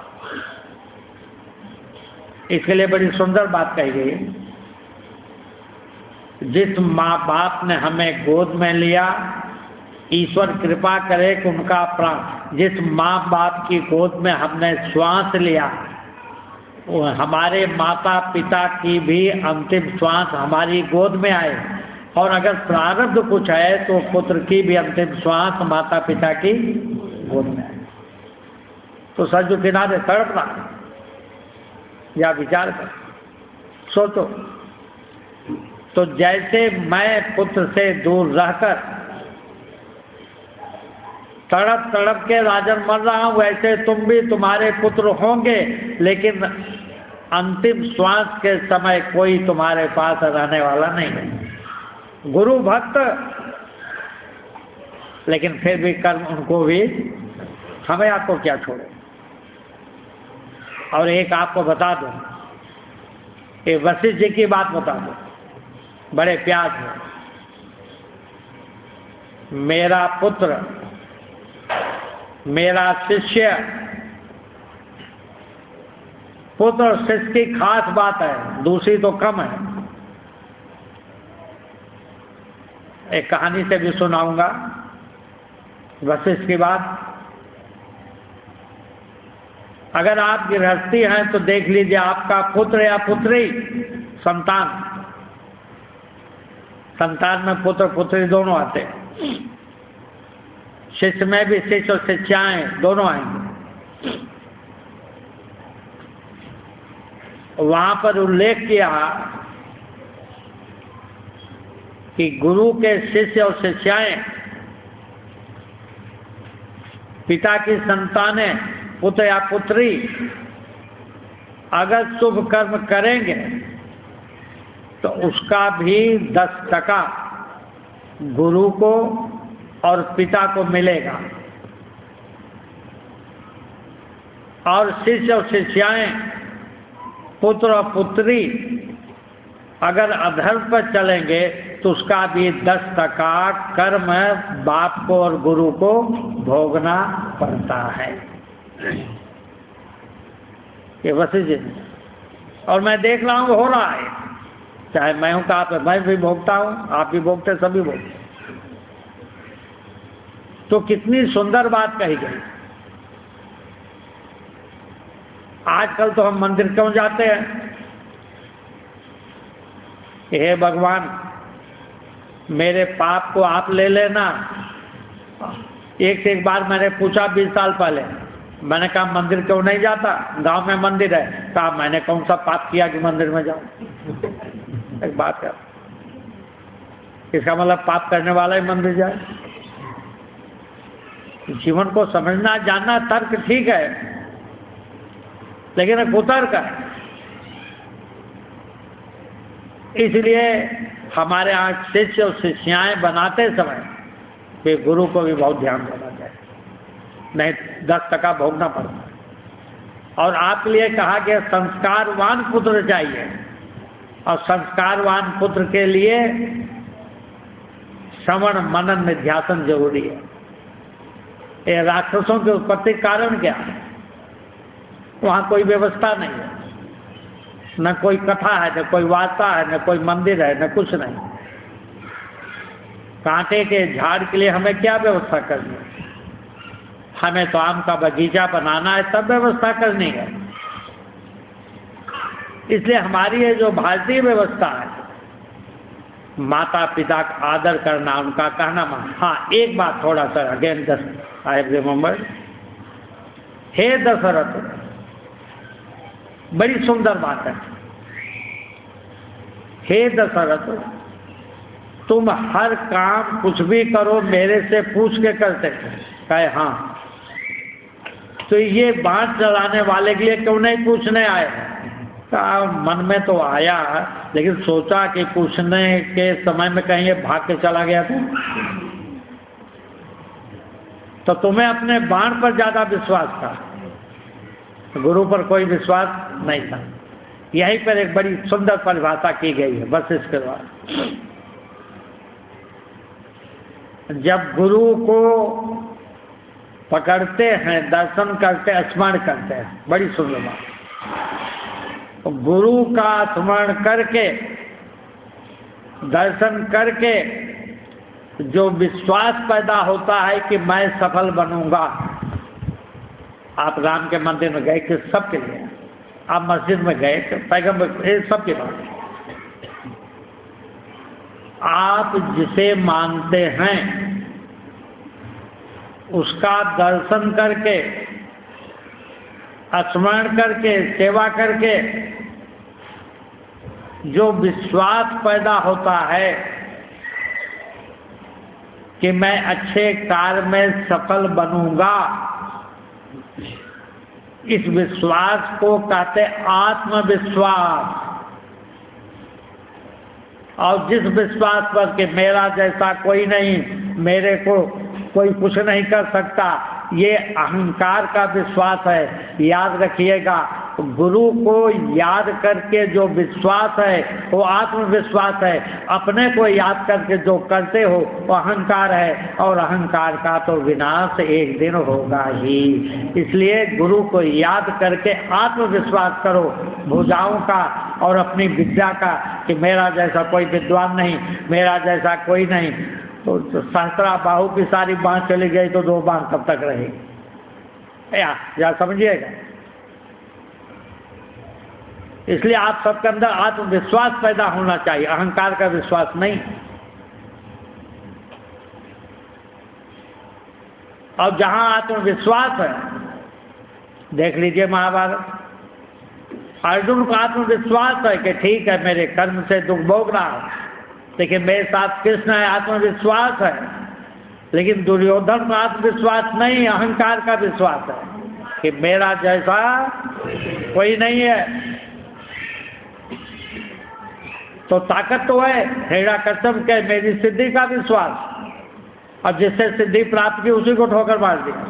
इसके लिए बड़ी सुंदर बात कही गई है। जिस माँ बाप ने हमें गोद में लिया, ईश्वर कृपा करे कि उनका प्राण, जिस माँ बाप की गोद में हमने श्वास लिया, हमारे माता पिता की भी अंतिम श्वास हमारी गोद में आए, और अगर प्रारब्ध कुछ है तो पुत्र की भी अंतिम श्वास माता पिता की गोद में आए। तो सरजू किनारे तड़पना, या विचार कर, सोचो। तो जैसे मैं पुत्र से दूर रहकर तड़प तड़प के राजन मर रहा हूं, वैसे तुम भी, तुम्हारे पुत्र होंगे, लेकिन अंतिम श्वास के समय कोई तुम्हारे पास रहने वाला नहीं है। गुरु भक्त, लेकिन फिर भी कर्म उनको भी, हमें आपको क्या छोड़े। और एक आपको बता दूं, ये वशिष्ठ जी की बात बता दूं, बड़े प्यार से। मेरा पुत्र, मेरा शिष्य, पुत्र और शिष्य की खास बात है, दूसरी तो कम है। एक कहानी से भी सुनाऊंगा वशिष्ठ की बात। अगर आप गृहस्थी हैं तो देख लीजिए, आपका पुत्र या पुत्री, संतान में पुत्र पुत्री दोनों आते हैं, शिष्य में भी शिष्य और शिष्याएं दोनों आएंगे। वहां पर उल्लेख किया कि गुरु के शिष्य और शिष्याएं, पिता की संतानें, पुत्र या पुत्री, अगर शुभ कर्म करेंगे तो उसका भी 10% गुरु को और पिता को मिलेगा, और शिष्य और शिष्याएं, पुत्र और पुत्री अगर अधर्म पर चलेंगे तो उसका भी 10% कर्म बाप को और गुरु को भोगना पड़ता है। ये वशिष्ठ जी, और मैं देख रहा हूँ हो रहा है, चाहे मैं हूं का आप, मैं भी भोगता हूं, आप भी भोगते, सभी भोगते। तो कितनी सुंदर बात कही गई। आजकल तो हम मंदिर क्यों जाते हैं? हे भगवान, मेरे पाप को आप ले लेना। एक से एक बार मैंने पूछा 20 साल पहले, मैंने कहा मंदिर क्यों नहीं जाता? गांव में मंदिर है। कहा मैंने कौन सा पाप किया कि मंदिर में जाऊं? एक बात कर, इसका मतलब पाप करने वाला ही मंदिर जाए। जीवन को समझना जानना तर्क ठीक है, लेकिन कुतर्क है। इसलिए हमारे यहाँ शिष्य और शिष्याएं बनाते समय वे गुरु को भी बहुत ध्यान देना चाहिए, नहीं 10% भोगना पड़ता है। और आपके लिए कहा गया संस्कारवान पुत्र चाहिए, और संस्कारवान पुत्र के लिए श्रवण मनन निध्यासन जरूरी है। ये राक्षसों के उत्पत्ति कारण क्या है? वहाँ कोई व्यवस्था नहीं है, न कोई कथा है, न कोई वार्ता है, न कोई मंदिर है, न कुछ नहीं। कांटे के झाड़ के लिए हमें क्या व्यवस्था करनी है? हमें तो आम का बगीचा बनाना है, तब व्यवस्था करनी है। इसलिए हमारी ये जो भारतीय व्यवस्था है, माता पिता का आदर करना, उनका कहना मान। हाँ, एक बात थोड़ा सा अगेन आई रिमेम्बर, हे दशरथ, बड़ी सुंदर बात है। हे दशरथ, तुम हर काम कुछ भी करो मेरे से पूछ के करते थे। कहे हाँ, तो ये बात चलाने वाले के लिए क्यों नहीं पूछने आए? कहा मन में तो आया, लेकिन सोचा कि पूछने के समय में कहीं ये भाग के चला गया तो तुम्हें अपने बाण पर ज्यादा विश्वास था, गुरु पर कोई विश्वास नहीं था। यहीं पर एक बड़ी सुंदर परिभाषा की गई है बस इसके द्वारा। जब गुरु को पकड़ते हैं, दर्शन करते, स्मरण करते हैं, बड़ी सुंदर बात। तो गुरु का स्मरण करके, दर्शन करके जो विश्वास पैदा होता है कि मैं सफल बनूंगा। आप राम के मंदिर में गए कि सबके लिए, आप मस्जिद में गए कि पैगंबर, सबके बात। आप जिसे मानते हैं उसका दर्शन करके, स्मरण करके, सेवा करके जो विश्वास पैदा होता है कि मैं अच्छे कार्य में सफल बनूंगा, इस विश्वास को कहते आत्मविश्वास। और जिस विश्वास पर कि मेरा जैसा कोई नहीं, मेरे को कोई कुछ नहीं कर सकता, ये अहंकार का विश्वास है। याद रखिएगा, गुरु को याद करके जो विश्वास है वो आत्मविश्वास है। अपने को याद करके जो करते हो वो अहंकार है, और अहंकार का तो विनाश एक दिन होगा ही। इसलिए गुरु को याद करके आत्मविश्वास करो, भुजाओं का और अपनी विद्या का, कि मेरा जैसा कोई विद्वान नहीं, मेरा जैसा कोई नहीं। तो सहस्रा बाहु की सारी बांह चली गई तो 2 बांह कब तक रहेगी? या समझिएगा। इसलिए आप सबके अंदर आत्मविश्वास पैदा होना चाहिए, अहंकार का विश्वास नहीं। और जहां आत्मविश्वास है, देख लीजिए महाभारत, अर्जुन को आत्मविश्वास है कि ठीक है मेरे कर्म से दुख भोग रहा है, लेकिन मेरे साथ कृष्ण है, आत्मविश्वास है। लेकिन दुर्योधन को आत्मविश्वास नहीं, अहंकार का विश्वास है कि मेरा जैसा कोई नहीं है। तो ताकत तो है, हिरण्यकश्यप के मेरी सिद्धि का विश्वास, और जिससे सिद्धि प्राप्त की उसी को ठोकर मार दिया।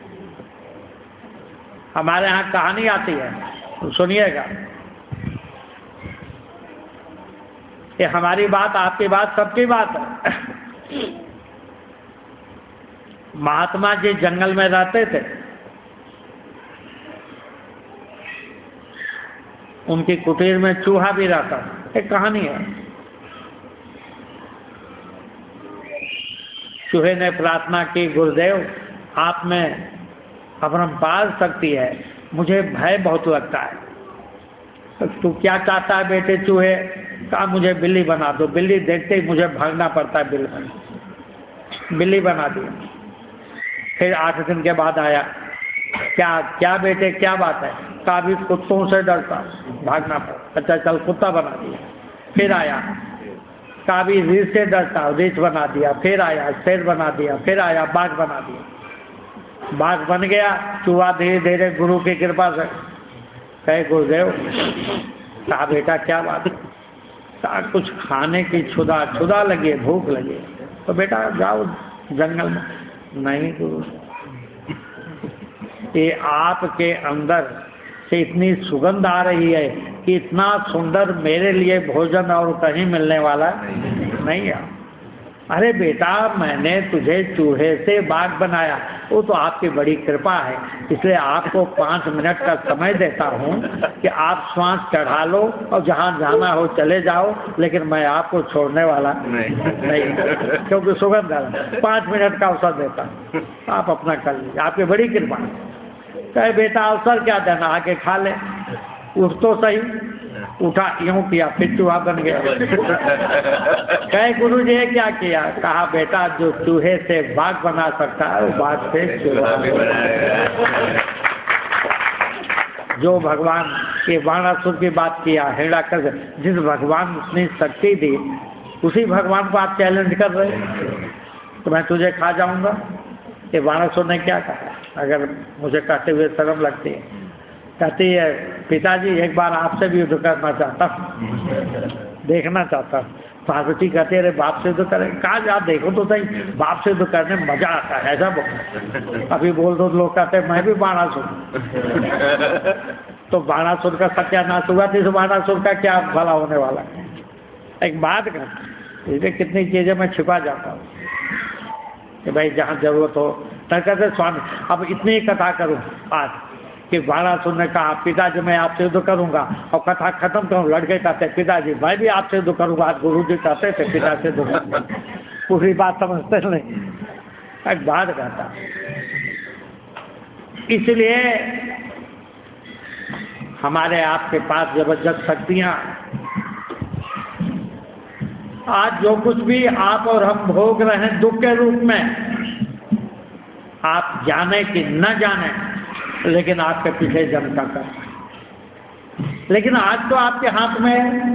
हमारे यहाँ कहानी आती है, सुनिएगा। ये हमारी बात, आपकी बात, सबकी बात है। महात्मा जी जंगल में रहते थे, उनकी कुटीर में चूहा भी रहता था। एक कहानी है। चूहे ने प्रार्थना की, गुरुदेव आप में अपरंपार शक्ति है, मुझे भय बहुत लगता है। तो तू क्या चाहता है बेटे चूहे? कहा मुझे बिल्ली बना दो। बिल्ली देखते ही मुझे भागना पड़ता है, बिल्ली बना दी। फिर 8 दिन के बाद आया, क्या क्या बेटे क्या बात है? कहा भी कुत्तों से डरता, भागना पड़ता। अच्छा चल कुत्ता बना दिया। फिर आया, कहा भी रीछ से डरता, रीछ बना दिया। फिर आया, शेर बना दिया। फिर आया, बाघ बना दिया। बाघ बन गया चूहा धीरे धीरे गुरु की कृपा से। कहे गुरुदेव, कहा बेटा क्या बात? कहा कुछ खाने की क्षुधा लगी है, भूख लगी है। तो बेटा जाओ जंगल में। नहीं गुरु, ये आपके अंदर से इतनी सुगंध आ रही है कि इतना सुंदर मेरे लिए भोजन और कहीं मिलने वाला नहीं है। अरे बेटा मैंने तुझे चूहे से बाघ बनाया, वो तो आपकी बड़ी कृपा है, इसलिए आपको 5 मिनट का समय देता हूँ कि आप श्वास चढ़ा लो और जहाँ जाना हो चले जाओ, लेकिन मैं आपको छोड़ने वाला नहीं, क्योंकि सुगंध है। 5 मिनट का अवसर देता हूँ, आप अपना कर लीजिए, आपकी बड़ी कृपा है। कहे बेटा अवसर क्या देना, आके खा ले। उठ तो सही। उठा, यूं किया, फिर चूहा बन गया। कहे गुरु जी ये क्या किया? कहा बेटा जो चूहे से बाघ बना सकता है वो बाघ से चूहा भी बनाएगा। जो भगवान के बाणासुर की बात किया, हिरण्याकश्यप, जिस भगवान ने इतनी शक्ति दी, उसी भगवान को आप चैलेंज कर रहे हैं तो मैं तुझे खा जाऊंगा। ये बाणासुर ने क्या कहा? अगर मुझे कहते हुए शर्म लगती है, कहती है पिताजी एक बार आपसे भी युद्ध करना चाहता हूँ, देखना चाहता हूँ। पार्वती कहते अरे बाप से युद्ध करें? कहा जा देखो तो सही, बाप से युद्ध करने में मजा आता है, ऐसा बोल। अभी बोल दो लोग कहते मैं भी बाणासुर। तो बाणासुर का सत्यानाश हुआ, तो इस बाणासुर का क्या भला होने वाला है? एक बात कर, इसलिए कितनी चीजें मैं छिपा जाता हूँ कि भाई जहाँ जरूरत हो। कहते स्वामी अब इतनी कथा करूँ आज कि बाणासुर ने कहा पिताजी मैं आपसे युद्ध करूंगा, और कथा खत्म करूँ। लड़के कहते पिताजी मैं भी आपसे युद्ध करूंगा। आज गुरु जी कहते थे पिता से युद्ध करूंगा। पूरी बात समझते नहीं। एक बात कहता, इसलिए हमारे आपके पास जबरदस्त शक्तियां, आज जो कुछ भी आप और हम भोग रहे हैं दुख के रूप में, आप जाने कि न जाने, लेकिन आपके पीछे जनता का। लेकिन आज तो आपके हाथ में है,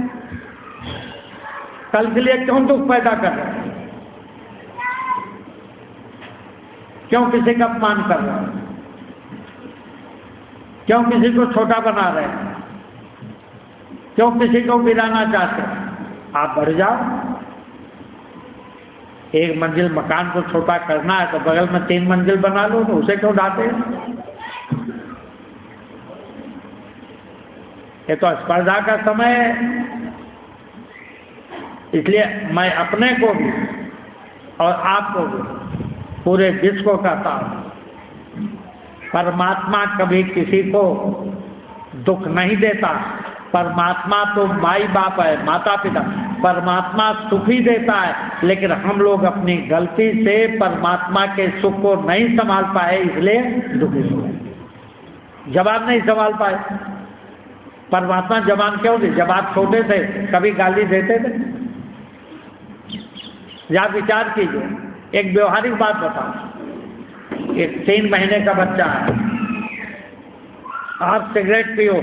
कल के लिए क्यों दुख पैदा कर रहे हैं? क्यों किसी का अपमान कर रहे हैं? क्यों किसी को छोटा बना रहे हैं? क्यों किसी को गिराना चाहते हैं? आप बढ़ जाओ। एक मंजिल मकान को छोटा करना है तो बगल में 3 मंजिल बना लो, तो उसे क्यों ढाते हैं? ये तो स्पर्धा का समय है। इसलिए मैं अपने को भी और आपको भी, पूरे विश्व को कहता हूं, परमात्मा कभी किसी को दुख नहीं देता। परमात्मा तो माई बाप है, माता पिता। परमात्मा सुख ही देता है, लेकिन हम लोग अपनी गलती से परमात्मा के सुख को नहीं संभाल पाए, इसलिए दुखी हुए। जवान नहीं संभाल पाए। परमात्मा जवान क्यों थे? जब आप छोटे थे कभी गाली देते थे? या विचार कीजिए, एक व्यवहारिक बात बताओ। एक 3 महीने का बच्चा है, आप सिगरेट पियो,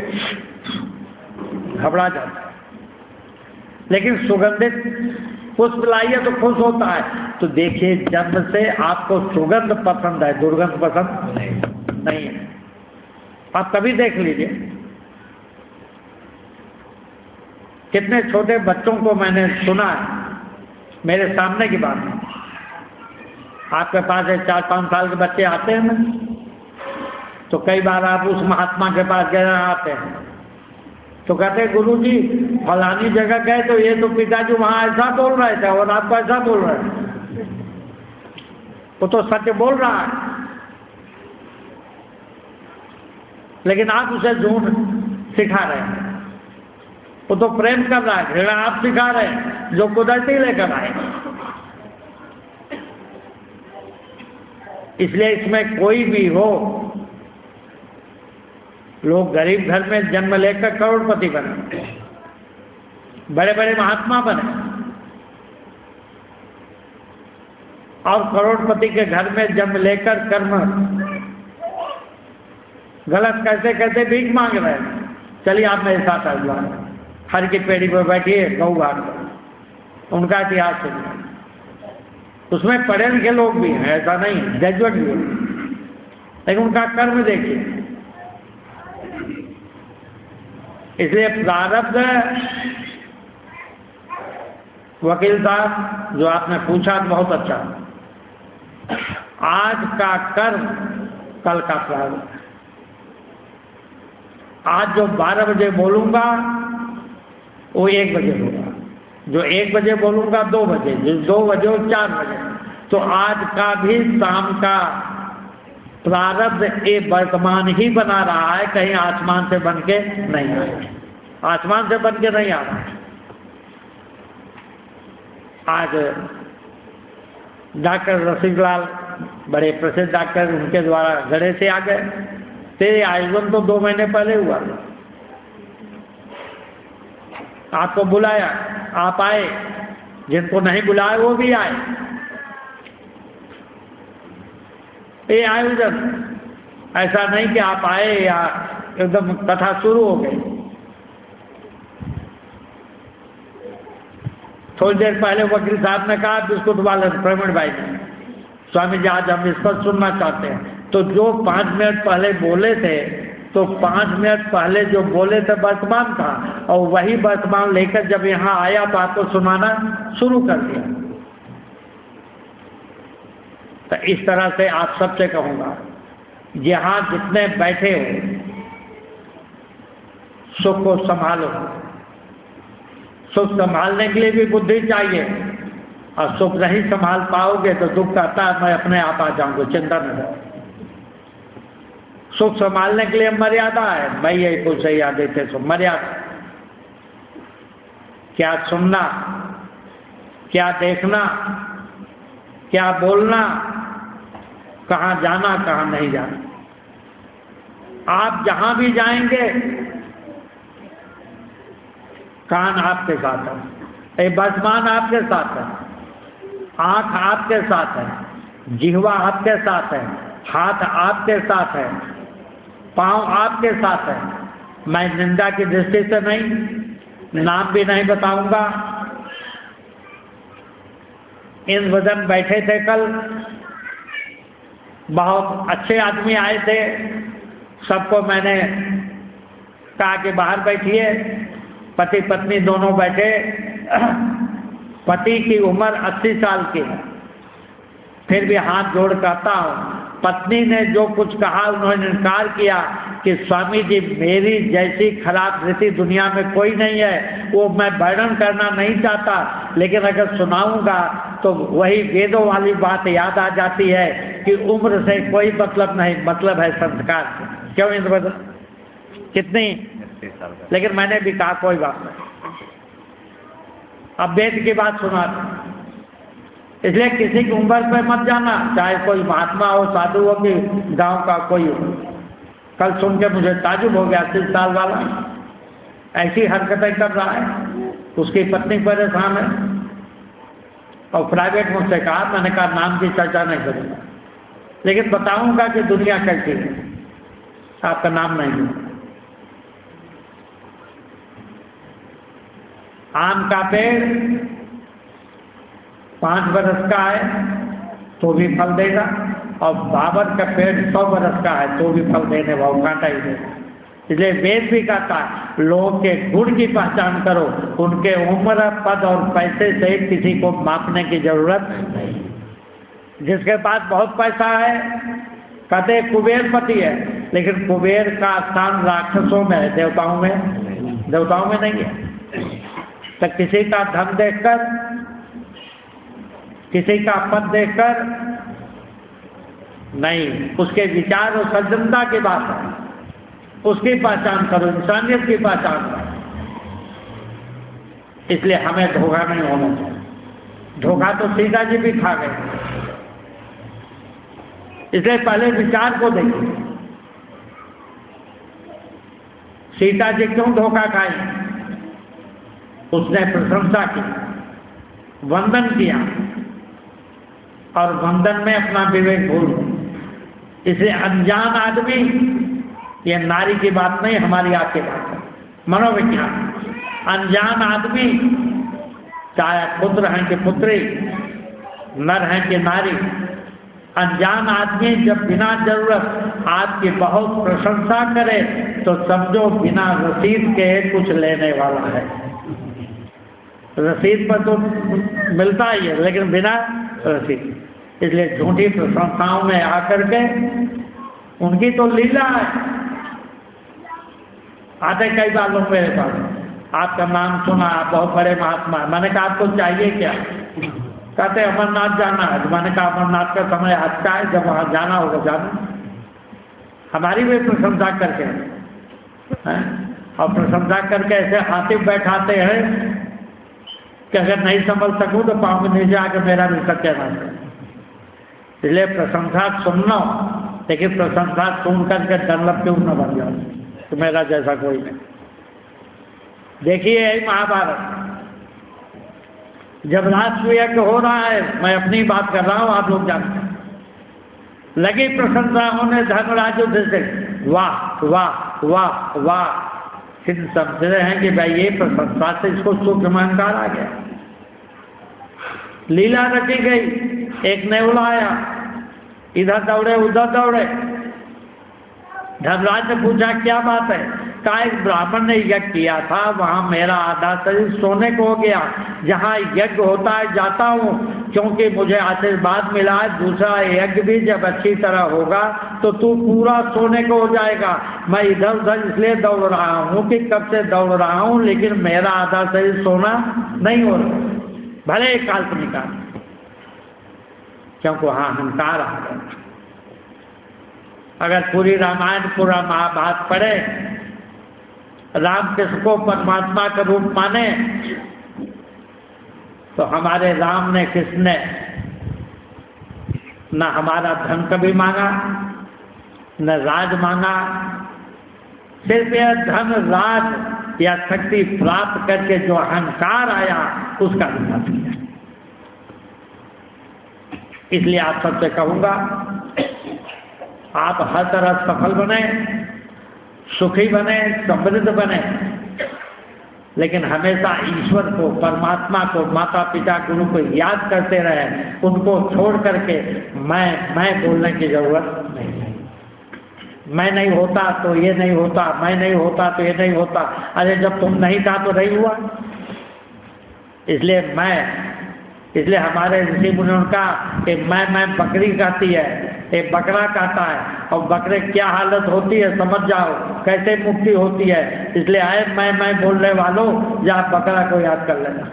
घबरा जाता है, लेकिन सुगंधित पुष्प लाइए तो खुश होता है। तो देखिए जन्म से आपको सुगंध पसंद है, दुर्गंध पसंद नहीं है। आप कभी देख लीजिए, कितने छोटे बच्चों को मैंने सुना है, मेरे सामने की बात है। आपके पास 4-5 साल के बच्चे आते हैं ना, तो कई बार आप उस महात्मा के पास गए आते हैं तो कहते हैं गुरु जी फलानी जगह गए तो ये तो पिताजी वहां ऐसा बोल रहे थे और आपको ऐसा बोल रहे थे। वो तो सत्य बोल रहा है, लेकिन आप उसे झूठ सिखा रहे हैं। वो तो प्रेम कर रहा है, घृणा आप सिखा रहे हैं जो कुदरती लेकर आए। इसलिए इसमें कोई भी हो, लोग गरीब घर में जन्म लेकर करोड़पति बने, बड़े बड़े महात्मा बने, और करोड़पति के घर में जन्म लेकर कर्म गलत कैसे कैसे भीख मांग रहे हैं। चलिए आप मेरे साथ आ जाओ, हर की पेड़ी पर बैठिए, गौ घाट पर, उनका इतिहास सुनिए। उसमें पढ़े लिखे लोग भी हैं, ऐसा नहीं, ग्रेजुएट भी हैं, लेकिन उनका कर्म देखिए। इसलिए प्रारब्ध, वकील साहब जो आपने पूछा बहुत अच्छा, आज का कर्म कल का प्रारब्ध। आज जो 12 बजे बोलूंगा वो 1 बजे होगा, जो 1 बजे बोलूंगा 2 बजे, जो 2 बजे वो 4 बजे। तो आज का भी शाम का प्रारब्ध ये वर्तमान ही बना रहा है, कहीं आसमान से बन के नहीं आ रहा, आसमान से बन के नहीं आ रहा। आज डॉक्टर रसिकलाल, बड़े प्रसिद्ध डॉक्टर, उनके द्वारा गड़े से आ गए। तेरे आयोजन तो 2 महीने पहले हुआ, आपको बुलाया, आप आए, जिनको नहीं बुलाया वो भी आए। ये आयोजन ऐसा नहीं कि आप आए या एकदम कथा शुरू हो गई। थोड़ी देर पहले वकील साहब ने कहा, बिस्कुट वाले प्रवीण भाई ने, स्वामी जी आज हम इस पर सुनना चाहते हैं। तो जो 5 मिनट पहले बोले थे, तो 5 मिनट पहले जो बोले थे वर्तमान था, और वही वर्तमान लेकर जब यहाँ आया तो आपको सुनाना शुरू कर दिया। तो इस तरह से आप सबसे कहूंगा, यहाँ जितने बैठे हो सुख को संभालो। सुख संभालने के लिए भी बुद्धि चाहिए, और सुख नहीं संभाल पाओगे तो दुख कहता है मैं अपने आप आ जाऊंगा, चिंता न करो। सुख संभालने के लिए मर्यादा है, मैं यही पूछ रही याद देते सो मर्यादा, क्या सुनना, क्या देखना, क्या बोलना, कहाँ जाना कहाँ नहीं जाना। आप जहां भी जाएंगे कान आपके साथ है, वर्तमान आपके साथ है, आंख आपके साथ है, जिह्वा आपके साथ है, हाथ आपके साथ है, पांव आपके साथ है। मैं निंदा की दृष्टि से नहीं, नाम भी नहीं बताऊंगा। इन वजन बैठे थे कल, बहुत अच्छे आदमी आए थे, सबको मैंने कहा कि बाहर बैठिए। पति पत्नी दोनों बैठे। पति की उम्र 80 साल की है, फिर भी हाथ जोड़ कहता हूँ, पत्नी ने जो कुछ कहा उन्होंने इनकार किया कि स्वामी जी मेरी जैसी खराब रीति दुनिया में कोई नहीं है। वो मैं वर्णन करना नहीं चाहता, लेकिन अगर सुनाऊंगा तो वही वेदों वाली बात याद आ जाती है कि उम्र से कोई मतलब नहीं, मतलब है संस्कार से। क्यों इंद्र कितनी, लेकिन मैंने भी कहा कोई बात नहीं, अब वेद की बात सुना। इसलिए किसी की उम्र पे मत जाना, चाहे कोई महात्मा हो, साधु हो कि गांव का कोई हो। कल सुन के मुझे ताजुब हो गया, 80 साल वाला ऐसी हरकतें कर रहा है, उसकी पत्नी परेशान है। और प्राइवेट मुझसे कहा, मैंने कहा नाम की चर्चा नहीं करूँगा, लेकिन बताऊंगा कि दुनिया कैसी है, आपका नाम नहीं लूँगा। आम का पेड़ 5 बरस का है तो भी फल देगा, और बाबर का पेड़ 100 बरस का है तो भी फल देने वाला कांटा ही देगा। इसलिए वेद भी कहता है लोगों के गुण की पहचान करो, उनके उम्र, पद और पैसे से किसी को मापने की जरूरत नहीं। जिसके पास बहुत पैसा है कहते कुबेर पति है, लेकिन कुबेर का स्थान राक्षसों में है, देवताओं में नहीं है। तो किसी का धन देखकर, किसी का पद देखकर नहीं, उसके विचार और सज्जनता की बात है, उसकी पहचान करो, इंसानियत की पहचान करो। इसलिए हमें धोखा नहीं होना चाहिए। धोखा तो सीता जी भी खा गए, इसलिए पहले विचार को देखिए। सीता जी क्यों धोखा खाई? उसने प्रशंसा की, वंदन किया, और वंदन में अपना विवेक भूल गई। इसलिए अनजान आदमी, ये नारी की बात नहीं, हमारी आपकी बात है, मनोविज्ञान। अनजान आदमी, चाहे पुत्र हैं कि पुत्री, नर हैं कि नारी, अनजान आदमी जब बिना जरूरत आपकी बहुत प्रशंसा करे तो समझो बिना रसीद के कुछ लेने वाला है। रसीद पर तो मिलता ही है, लेकिन बिना रसीद। इसलिए झूठी प्रशंसाओं में आकर के, उनकी तो लीला है। आते कई बार लोग मेरे पास, आपका नाम सुना, आप बहुत बड़े महात्मा है। मैंने कहा आपको चाहिए क्या? कहते अमरनाथ जाना है। मैंने कहा अमरनाथ का समय अच्छा है, जब वहाँ जाना होगा जाना। हमारी भी प्रशंसा करके हैं, और प्रशंसा करके ऐसे हाथी बैठाते हैं कि अगर नहीं समझ सकूं तो पाँव में नीचे आकर मेरा भी सत्यानाश। इसलिए प्रशंसा सुनना, लेकिन प्रशंसा सुन करके डरलप क्यों न बन जाओ तो मेरा जैसा कोई नहीं। देखिए यही महाभारत, जब राष्ट्रयज्ञ हो रहा है, मैं अपनी बात कर रहा हूं, आप लोग जानते हैं, लगी प्रशंसा होने धर्मराज से, वाह वाह वाह वाह। फिर समझ रहे हैं कि भाई ये प्रशंसा से इसको सूक्ष्म अहंकार आ गया। लीला रची गई, एक नेवला आया, इधर दौड़े उधर दौड़े। धर्मराज ने पूछा क्या बात है? कहा एक ब्राह्मण ने यज्ञ किया था, वहां मेरा आधा शरीर सोने को हो गया। जहां यज्ञ होता है जाता हूं, क्योंकि मुझे आशीर्वाद मिला है दूसरा यज्ञ भी जब अच्छी तरह होगा तो तू पूरा सोने को हो जाएगा। मैं इधर उधर इसलिए दौड़ रहा हूं कि कब से दौड़ रहा हूं, लेकिन मेरा आधा शरीर सोना नहीं हो रहा, भले एक काल्पनिक, क्योंकि वहां अहंकार आ गया। अगर पूरी रामायण पूरा महाभारत पढ़े, राम कृष्ण को परमात्मा का रूप माने, तो हमारे राम ने कृष्ण ने न हमारा धन कभी मांगा, न राज मांगा, सिर्फ यह धन राज या शक्ति प्राप्त करके जो अहंकार आया उसका विनाश किया। इसलिए आप सबसे कहूंगा, आप हर तरह सफल बने, सुखी बने, समृद्ध बने, लेकिन हमेशा ईश्वर को, परमात्मा को, माता पिता गुरु को याद करते रहे। उनको छोड़ करके मैं बोलने की जरूरत नहीं है। मैं नहीं होता तो ये नहीं होता, मैं नहीं होता तो ये नहीं होता। अरे जब तुम नहीं था तो नहीं हुआ। इसलिए हमारे ऋषि मुनियों ने कहा कि मैं बकरी कहती है, एक बकरा कहता है, और बकरे क्या हालत होती है समझ जाओ, कैसे मुक्ति होती है। इसलिए आए मैं बोलने वालों, या बकरा को याद कर लेना,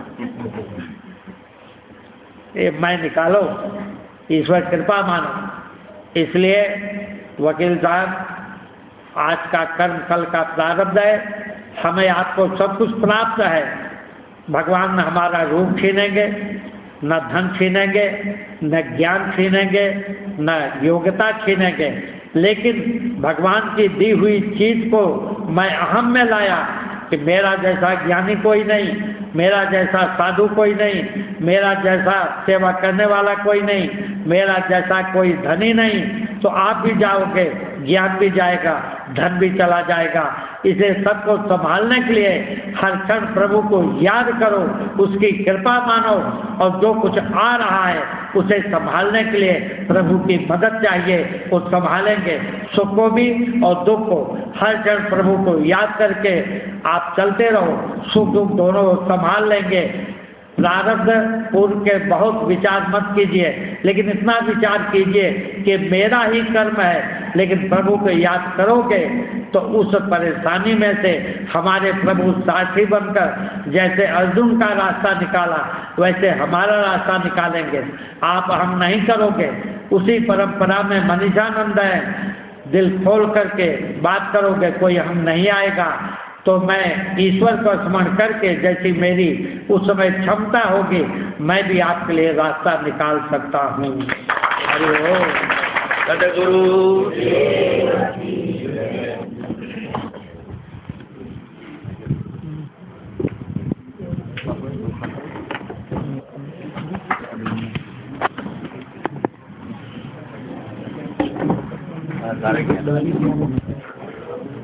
ये मैं निकालो, ईश्वर कृपा मानो। इसलिए वकील साहब, आज का कर्म कल का प्रारब्ध है। हमें आपको सब कुछ प्राप्त है। भगवान न हमारा रूप छीनेंगे, न धन छीनेंगे, न ज्ञान छीनेंगे, न योग्यता छीनेंगे, लेकिन भगवान की दी हुई चीज को मैं अहम में लाया कि मेरा जैसा ज्ञानी कोई नहीं, मेरा जैसा साधु कोई नहीं, मेरा जैसा सेवा करने वाला कोई नहीं, मेरा जैसा कोई धनी नहीं। तो आप भी जाओगे, ज्ञान भी जाएगा, धन भी चला जाएगा। इसे सबको संभालने के लिए हर क्षण प्रभु को याद करो, उसकी कृपा मानो, और जो कुछ आ रहा है उसे संभालने के लिए प्रभु की मदद चाहिए, वो संभालेंगे। सुख को भी और दुख को हर क्षण प्रभु को याद करके आप चलते रहो, सुख दुख दोनों संभाल लेंगे। प्रारब्ध पूर्व के बहुत विचार मत कीजिए, लेकिन इतना विचार कीजिए कि मेरा ही कर्म है, लेकिन प्रभु को याद करोगे तो उस परेशानी में से हमारे प्रभु साथी बनकर जैसे अर्जुन का रास्ता निकाला वैसे हमारा रास्ता निकालेंगे। आप हम नहीं करोगे, उसी परंपरा में मनीषानंद है, दिल खोल करके बात करोगे, कोई हम नहीं आएगा तो मैं ईश्वर को स्मरण करके जैसी मेरी उस समय क्षमता होगी मैं भी आपके लिए रास्ता निकाल सकता हूँ। हरि ओम। सद्गुरु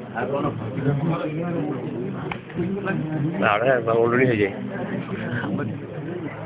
ऑलरेडी हो जाए।